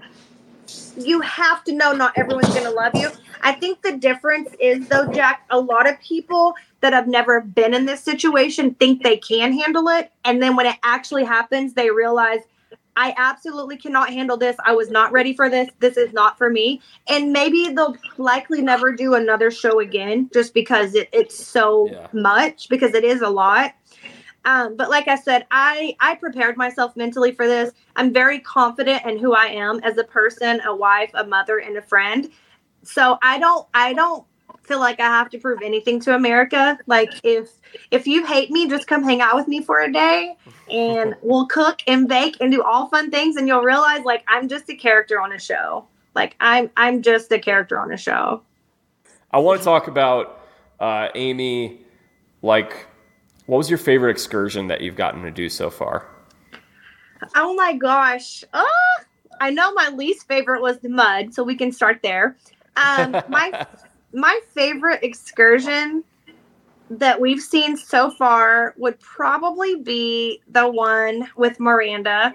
You have to know not everyone's going to love you. I think the difference is, though, Jack, a lot of people that have never been in this situation think they can handle it. And then when it actually happens, they realize, I absolutely cannot handle this. I was not ready for this. This is not for me. And maybe they'll likely never do another show again just because it, it's so Yeah. much, because it is a lot. Um, but like I said, I, I prepared myself mentally for this. I'm very confident in who I am as a person, a wife, a mother, and a friend. So I don't, I don't feel like I have to prove anything to America. Like if if you hate me, just come hang out with me for a day and we'll cook and bake and do all fun things, and you'll realize like I'm just a character on a show. Like I'm I'm just a character on a show. I want to talk about uh, Amy. Like, what was your favorite excursion that you've gotten to do so far? Oh my gosh. Oh, I know my least favorite was the mud, so we can start there. Um, my my favorite excursion that we've seen so far would probably be the one with Miranda,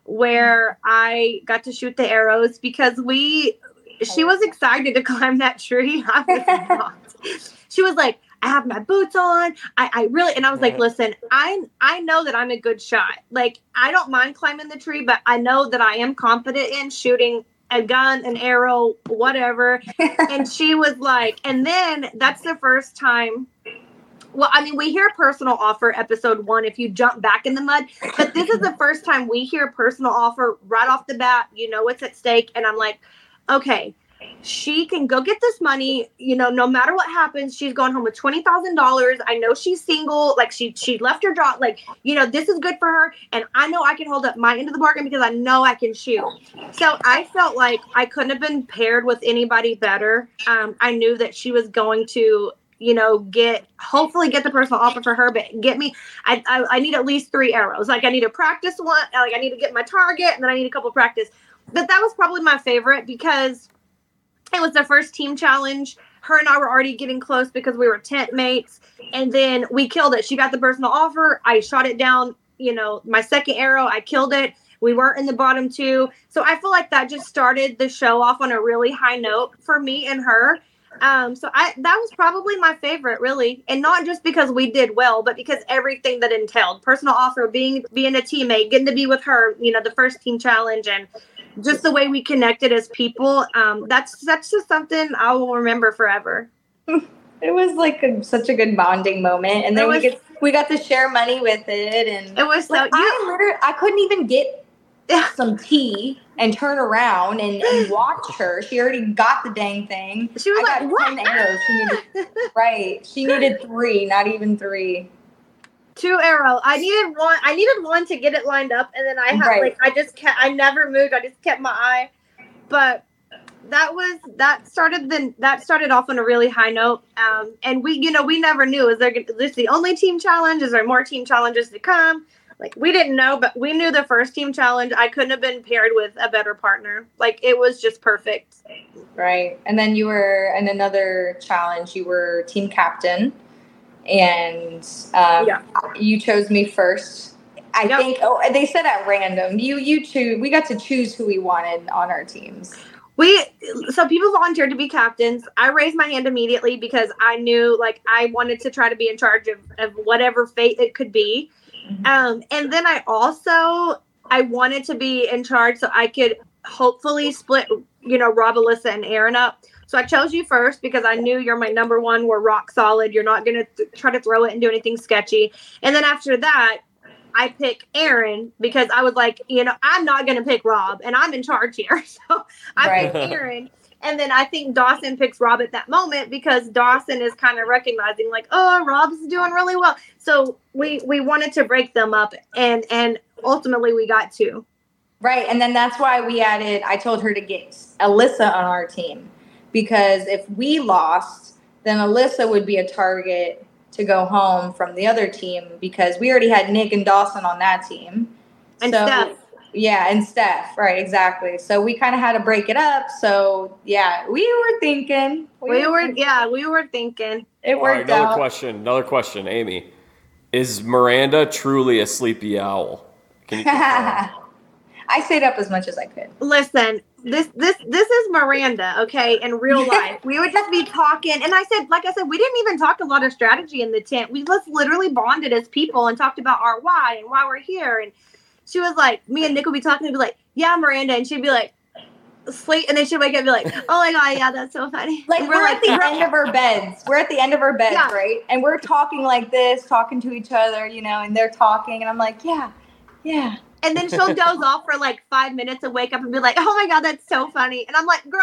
where I got to shoot the arrows because we she was excited to climb that tree. I was not. She was like, I have my boots on. I, I really, and I was like, listen, I I know that I'm a good shot. Like, I don't mind climbing the tree, but I know that I am confident in shooting a gun, an arrow, whatever. And she was like, and then that's the first time. Well, I mean, we hear personal offer episode one if you jump back in the mud, but this is the first time we hear personal offer right off the bat. You know what's at stake. And I'm like, okay, she can go get this money, you know, no matter what happens. She's going home with twenty thousand dollars. I know she's single. Like she, she left her job. Like, you know, this is good for her. And I know I can hold up my end of the bargain because I know I can shoot. So I felt like I couldn't have been paired with anybody better. Um, I knew that she was going to, you know, get, hopefully get the personal offer for her, but get me, I, I, I need at least three arrows. Like I need to practice one. Like I need to get my target and then I need a couple practice. But that was probably my favorite because it was the first team challenge. Her and I were already getting close because we were tent mates. And then we killed it. She got the personal offer. I shot it down, you know, my second arrow, I killed it. We weren't in the bottom two. So I feel like that just started the show off on a really high note for me and her. Um, so I, that was probably my favorite, really. And not just because we did well, but because everything that entailed personal offer, being, being a teammate, getting to be with her, you know, the first team challenge, and just the way we connected as people. Um, that's, that's just something I will remember forever. It was like a, such a good bonding moment. And then was, we get, we got to share money with it. And it was so, like, you, I literally, I couldn't even get some tea and turn around and, and watch her. She already got the dang thing. She was I like, got what? ten arrows. She needed, right. She needed three, not even three. Two arrow. I needed one. I needed one to get it lined up, and then I had right. like I just kept. I never moved. I just kept my eye. But that was that started the that started off on a really high note. Um, and we, you know, we never knew is there is this the only team challenge? Is there more team challenges to come? Like we didn't know, but we knew the first team challenge. I couldn't have been paired with a better partner. Like it was just perfect. Right. And then you were in another challenge. You were team captain, and um, yeah. you chose me first. I yep. think. Oh, they said at random. You you choose. We got to choose who we wanted on our teams. We so people volunteered to be captains. I raised my hand immediately because I knew like I wanted to try to be in charge of, of whatever fate it could be. Mm-hmm. Um, and then I also, I wanted to be in charge so I could hopefully split, you know, Rob, Alyssa, and Aaron up. So I chose you first because I knew you're my number one. We're rock solid. You're not going to th- try to throw it and do anything sketchy. And then after that, I pick Aaron because I was like, you know, I'm not going to pick Rob and I'm in charge here. So I right. picked Aaron. And then I think Dawson picks Rob at that moment because Dawson is kind of recognizing like, oh, Rob's doing really well. So we we wanted to break them up, and and ultimately we got to. Right, and then that's why we added, I told her to get Alyssa on our team because if we lost, then Alyssa would be a target to go home from the other team because we already had Nick and Dawson on that team. And so, Steph. Yeah, and Steph, right, exactly. So we kind of had to break it up. So, yeah, we were thinking. We, we were, thinking. yeah, we were thinking. It worked All right, another out. question, another question, Amy. Is Miranda truly a sleepy owl? Can you confirm? I stayed up as much as I could. Listen, this this this is Miranda, okay, in real life. We would just be talking. And I said, like I said, we didn't even talk a lot of strategy in the tent. We just literally bonded as people and talked about our why and why we're here. And she was like, me and Nick would be talking and be like, yeah, Miranda. And she'd be like, sleep. And then she'd wake up and be like, oh my God, yeah, that's so funny. Like and we're, we're like, at the end of our beds. We're at the end of our beds, yeah. right? And we're talking like this, talking to each other, you know, and they're talking. And I'm like, yeah, yeah. And then she'll doze off for like five minutes and wake up and be like, oh my God, that's so funny. And I'm like, girl,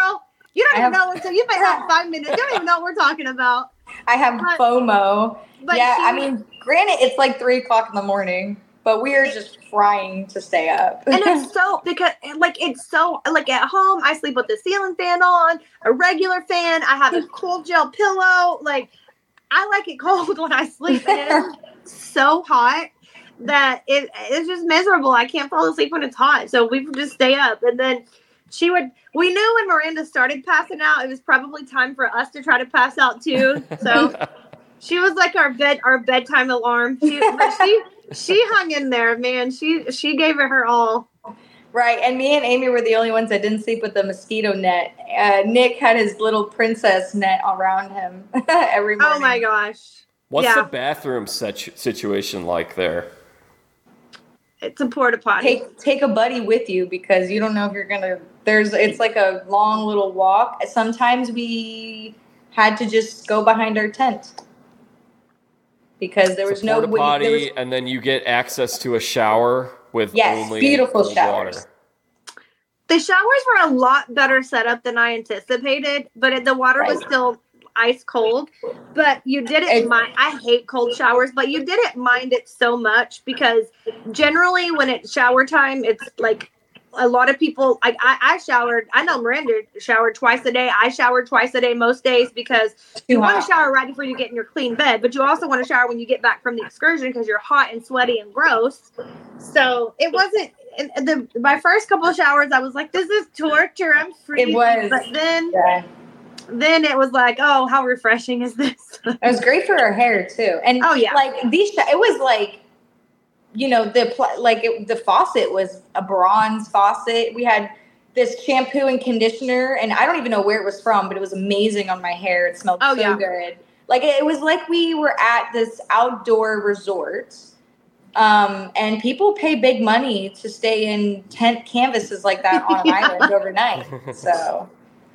You don't I even have- know until you've been out five minutes. You don't even know what we're talking about. I have But- FOMO. But yeah, she- I mean, granted, it's like three o'clock in the morning, but we are just trying to stay up. and it's so because like it's so like at home I sleep with the ceiling fan on, a regular fan. I have a cold gel pillow. Like I like it cold when I sleep, and it's so hot that it it's just miserable. I can't fall asleep when it's hot, so we would just stay up. And then she would. We knew when Miranda started passing out, it was probably time for us to try to pass out too. So she was like our bed our bedtime alarm. She, but she she hung in there, man. She she gave it her all. Right, and me and Amy were the only ones that didn't sleep with the mosquito net. Uh, Nick had his little princess net around him every morning. Oh my gosh. What's Yeah. the bathroom situ- situation like there? It's a porta potty. Take take a buddy with you because you don't know if you're gonna. There's it's like a long little walk. Sometimes we had to just go behind our tent because there It's was a no porta way- potty, there was- and then you get access to a shower with Yes, only beautiful cold showers. water. The showers were a lot better set up than I anticipated, but it, the water was Right. still ice cold. But you didn't It- mind. I hate cold showers, but you didn't mind it so much because generally when it's shower time, it's like a lot of people. Like I, I showered. I know Miranda showered twice a day. I showered twice a day most days because you want to shower right before you get in your clean bed, but you also want to shower when you get back from the excursion because you're hot and sweaty and gross. So it wasn't. And the my first couple of showers, I was like, "This is torture. I'm freezing." was. But then, Yeah. then it was like, "Oh, how refreshing is this?" It was great for her hair too, and Oh, yeah. like these. sh- It was like, you know, the pl- like it, the faucet was a bronze faucet. We had this shampoo and conditioner, and I don't even know where it was from, but it was amazing on my hair. It smelled Oh, so yeah. good. Like it was like we were at this outdoor resort. Um, and people pay big money to stay in tent canvases like that on an Yeah. island overnight. So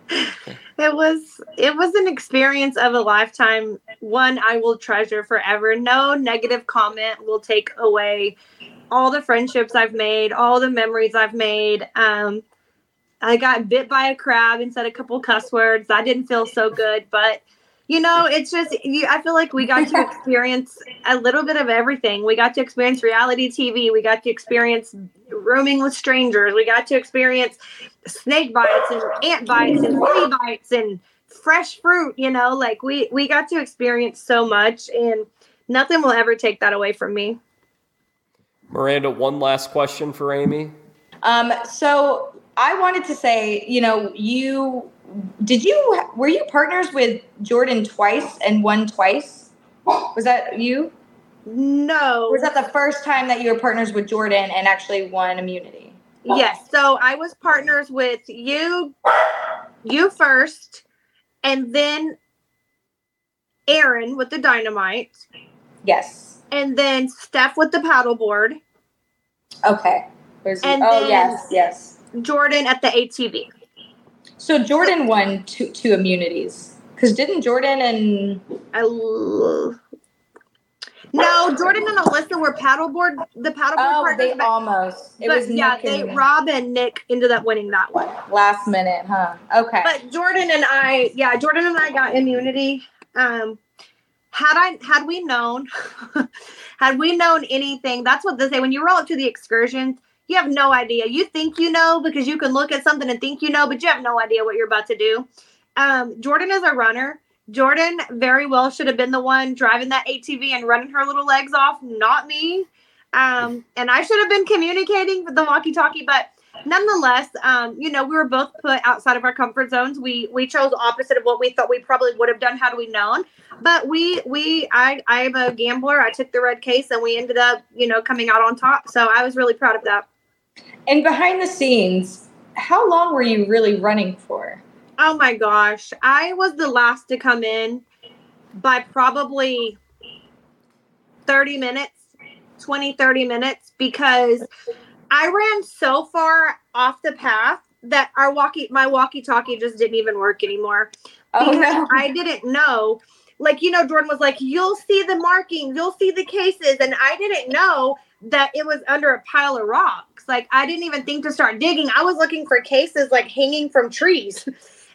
It was it was an experience of a lifetime. One I will treasure forever. No negative comment will take away all the friendships I've made, all the memories I've made. Um, I got bit by a crab and said a couple cuss words. That didn't feel so good, but you know, it's just you, I feel like we got to experience a little bit of everything. We got to experience reality T V. We got to experience rooming with strangers. We got to experience snake bites and ant bites and flea bites and fresh fruit. You know, like we we got to experience so much, and nothing will ever take that away from me. Miranda, one last question for Amy. Um, so I wanted to say, you know, you did you were you partners with Jordan twice and won twice? Was that you? No. Or was that the first time that you were partners with Jordan and actually won immunity? Yes. So I was partners with you, you first, and then Aaron with the dynamite, Yes. and then Steph with the paddleboard, Okay. Where's And oh then- yes, yes. Jordan at the A T V. So Jordan won two two immunities. Because didn't Jordan and I l- no, Jordan and Alyssa were paddleboard the paddleboard oh partners, they but, almost it but was yeah, Nick they and Rob and Nick ended up winning that one. last minute, huh? Okay. But Jordan and I, yeah, Jordan and I got immunity. Um, had I had we known, had we known anything, that's what they say. When you roll up to the excursions, you have no idea. You think you know because you can look at something and think you know, but you have no idea what you're about to do. Um, Jordan is a runner. Jordan very well should have been the one driving that A T V and running her little legs off, not me. Um, and I should have been communicating with the walkie-talkie, but nonetheless, um, you know, we were both put outside of our comfort zones. We we chose opposite of what we thought we probably would have done had we known. But we we I I'm a gambler. I took the red case and we ended up, you know, coming out on top. So I was really proud of that. And behind the scenes, how long were you really running for? Oh my gosh. I was the last to come in by probably thirty minutes, twenty, thirty minutes, because I ran so far off the path that our walkie, my walkie-talkie just didn't even work anymore. Oh Because no. I didn't know. Like, you know, Jordan was like, you'll see the markings, you'll see the cases. And I didn't know that it was under a pile of rocks. Like, I didn't even think to start digging. I was looking for cases like hanging from trees.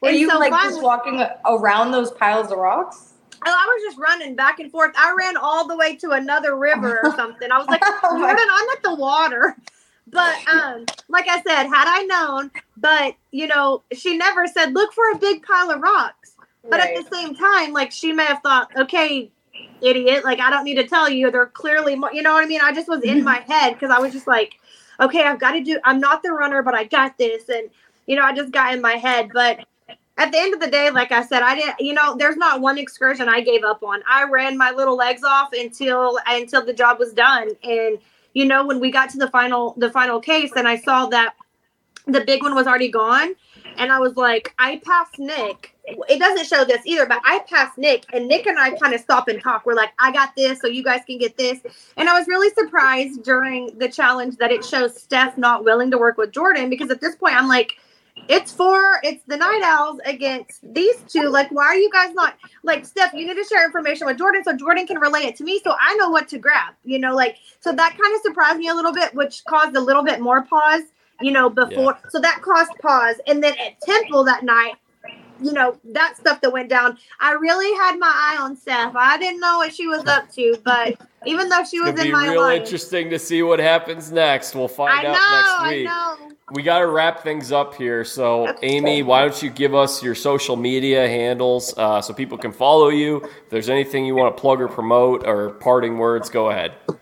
Were And you so like finally- just walking around those piles of rocks? I was just running back and forth. I ran all the way to another river or something. I was like, Oh my- Jordan, I'm at the water. But um, like I said, had I known, but you know, she never said, look for a big pile of rocks. But Right. at the same time, like she may have thought, okay, idiot, like I don't need to tell you. They're clearly, more, you know what I mean? I just was in my head because I was just like, okay, I've got to do, I'm not the runner, but I got this. And, you know, I just got in my head. But at the end of the day, like I said, I didn't, you know, there's not one excursion I gave up on. I ran my little legs off until, until the job was done. And, you know, when we got to the final, the final case and I saw that the big one was already gone. And I was like, I passed Nick. It doesn't show this either, but I passed Nick and Nick and I kind of stop and talk. We're like, I got this, so you guys can get this. And I was really surprised during the challenge that it shows Steph not willing to work with Jordan, because at this point I'm like, it's for, it's the Night Owls against these two. Like, why are you guys not, like, Steph, you need to share information with Jordan so Jordan can relay it to me so I know what to grab, you know, like, so that kind of surprised me a little bit, which caused a little bit more pause, you know, before. Yeah. So that caused pause. And then at Temple that night, you know, that stuff that went down, I really had my eye on Steph. I didn't know what she was up to, but even though she was in my line. It'll be real interesting to see what happens next. We'll find I out know, next week. I know. We got to wrap things up here. So, Okay. Amy, why don't you give us your social media handles uh, so people can follow you? If there's anything you want to plug or promote or parting words, go ahead. Um,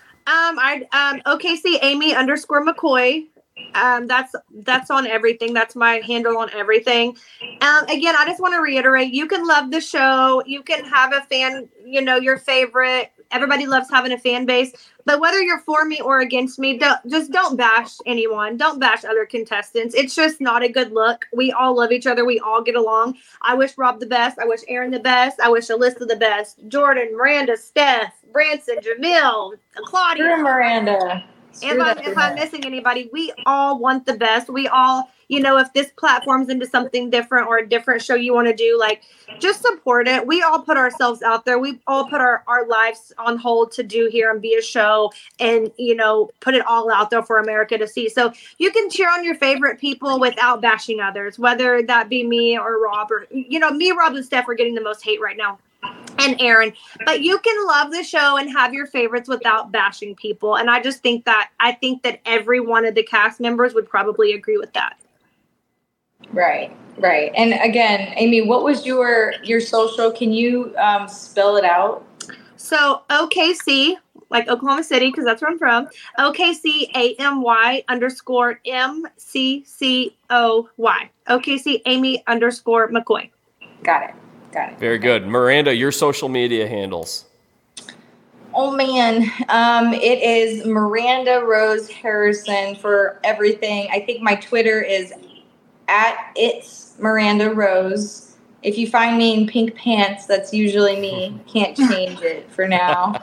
I um O K C Amy underscore McCoy. Um, that's that's on everything. That's my handle on everything. Um, again, I just want to reiterate: you can love the show, you can have a fan, you know, your favorite. Everybody loves having a fan base, but whether you're for me or against me, don't, just don't bash anyone. Don't bash other contestants. It's just not a good look. We all love each other. We all get along. I wish Rob the best. I wish Aaron the best. I wish Alyssa the best. Jordan, Miranda, Steph, Branson, Jamil, Claudia, Screw Miranda. If I'm, if I'm missing anybody, we all want the best. We all, you know, if this platform's into something different or a different show you want to do, like, just support it. We all put ourselves out there. We all put our, our lives on hold to do here and be a show and, you know, put it all out there for America to see. So you can cheer on your favorite people without bashing others, whether that be me or Rob or, you know, me, Rob, and Steph are getting the most hate right now. And Aaron, but you can love the show and have your favorites without bashing people. And I just think that, I think that every one of the cast members would probably agree with that. Right, right. And again, Amy, what was your, your social? Can you um, spell it out? So O K C, like Oklahoma City, because that's where I'm from. O K C A M Y underscore M C C O Y. O K C Amy underscore McCoy. Got it. Got it. Very good. Miranda, your social media handles. Oh, man. Um, it is Miranda Rose Harrison for everything. I think my Twitter is at It's Miranda Rose. If you find me in pink pants, that's usually me. Can't change it for now.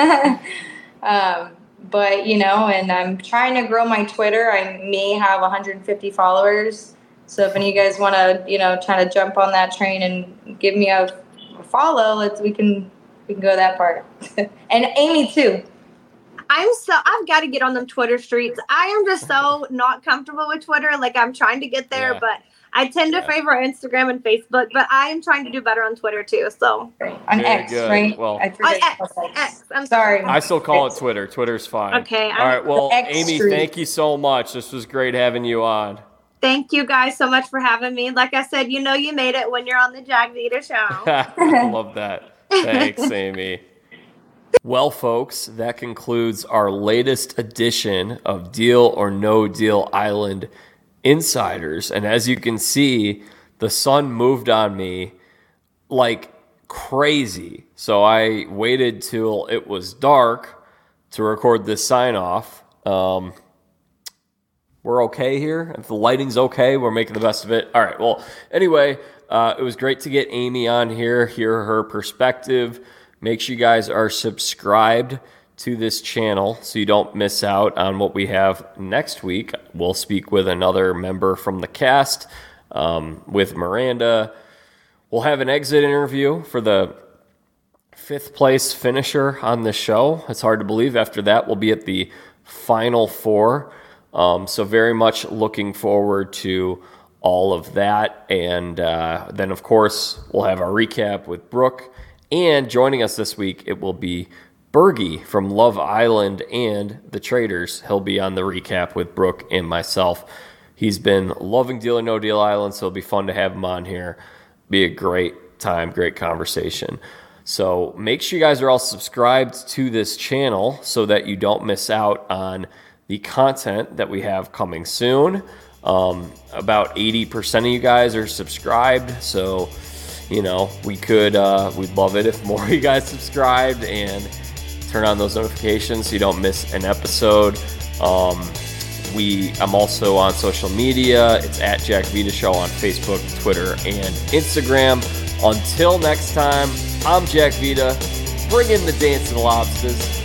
um, but, you know, and I'm trying to grow my Twitter. I may have one hundred fifty followers. So if any of you guys want to, you know, try to jump on that train and give me a, a follow, let's we can we can go that part. And Amy too. I'm so I've got to get on them Twitter streets. I am just so not comfortable with Twitter. Like I'm trying to get there, Yeah. but I tend to Yeah. favor Instagram and Facebook. But I am trying to do better on Twitter too. So Right. On Very X, good. right? Well- I forget. On X, X. I'm Sorry. I still call it X. Twitter. Twitter's fine. Okay, All I'm- right. Well, X Amy, Street. thank you so much. This was great having you on. Thank you guys so much for having me. Like I said, you know you made it when you're on the Jag Vita show. I love that. Thanks, Amy. Well, folks, that concludes our latest edition of Deal or No Deal Island Insiders. And as you can see, the sun moved on me like crazy. So I waited till it was dark to record this sign off. Um, we're okay here. If the lighting's okay, we're making the best of it. All right. Well, anyway, uh, it was great to get Amy on here, hear her perspective. Make sure you guys are subscribed to this channel so you don't miss out on what we have next week. We'll speak with another member from the cast, um, with Miranda. We'll have an exit interview for the fifth place finisher on the show. It's hard to believe. After that, we'll be at the final four. Um, so very much looking forward to all of that. And uh, then, of course, we'll have our recap with Brooke. And joining us this week, it will be Bergie from Love Island and The Traders. He'll be on the recap with Brooke and myself. He's been loving Deal or No Deal Island, so it'll be fun to have him on here. Be a great time, great conversation. So make sure you guys are all subscribed to this channel so that you don't miss out on the content that we have coming soon. Um, about eighty percent of you guys are subscribed, so you know we could uh, we'd love it if more of you guys subscribed and turn on those notifications so you don't miss an episode. Um, we I'm also on social media. It's at Jack Vita Show on Facebook, Twitter, and Instagram. Until next time, I'm Jack Vita. Bring in the dancing lobsters.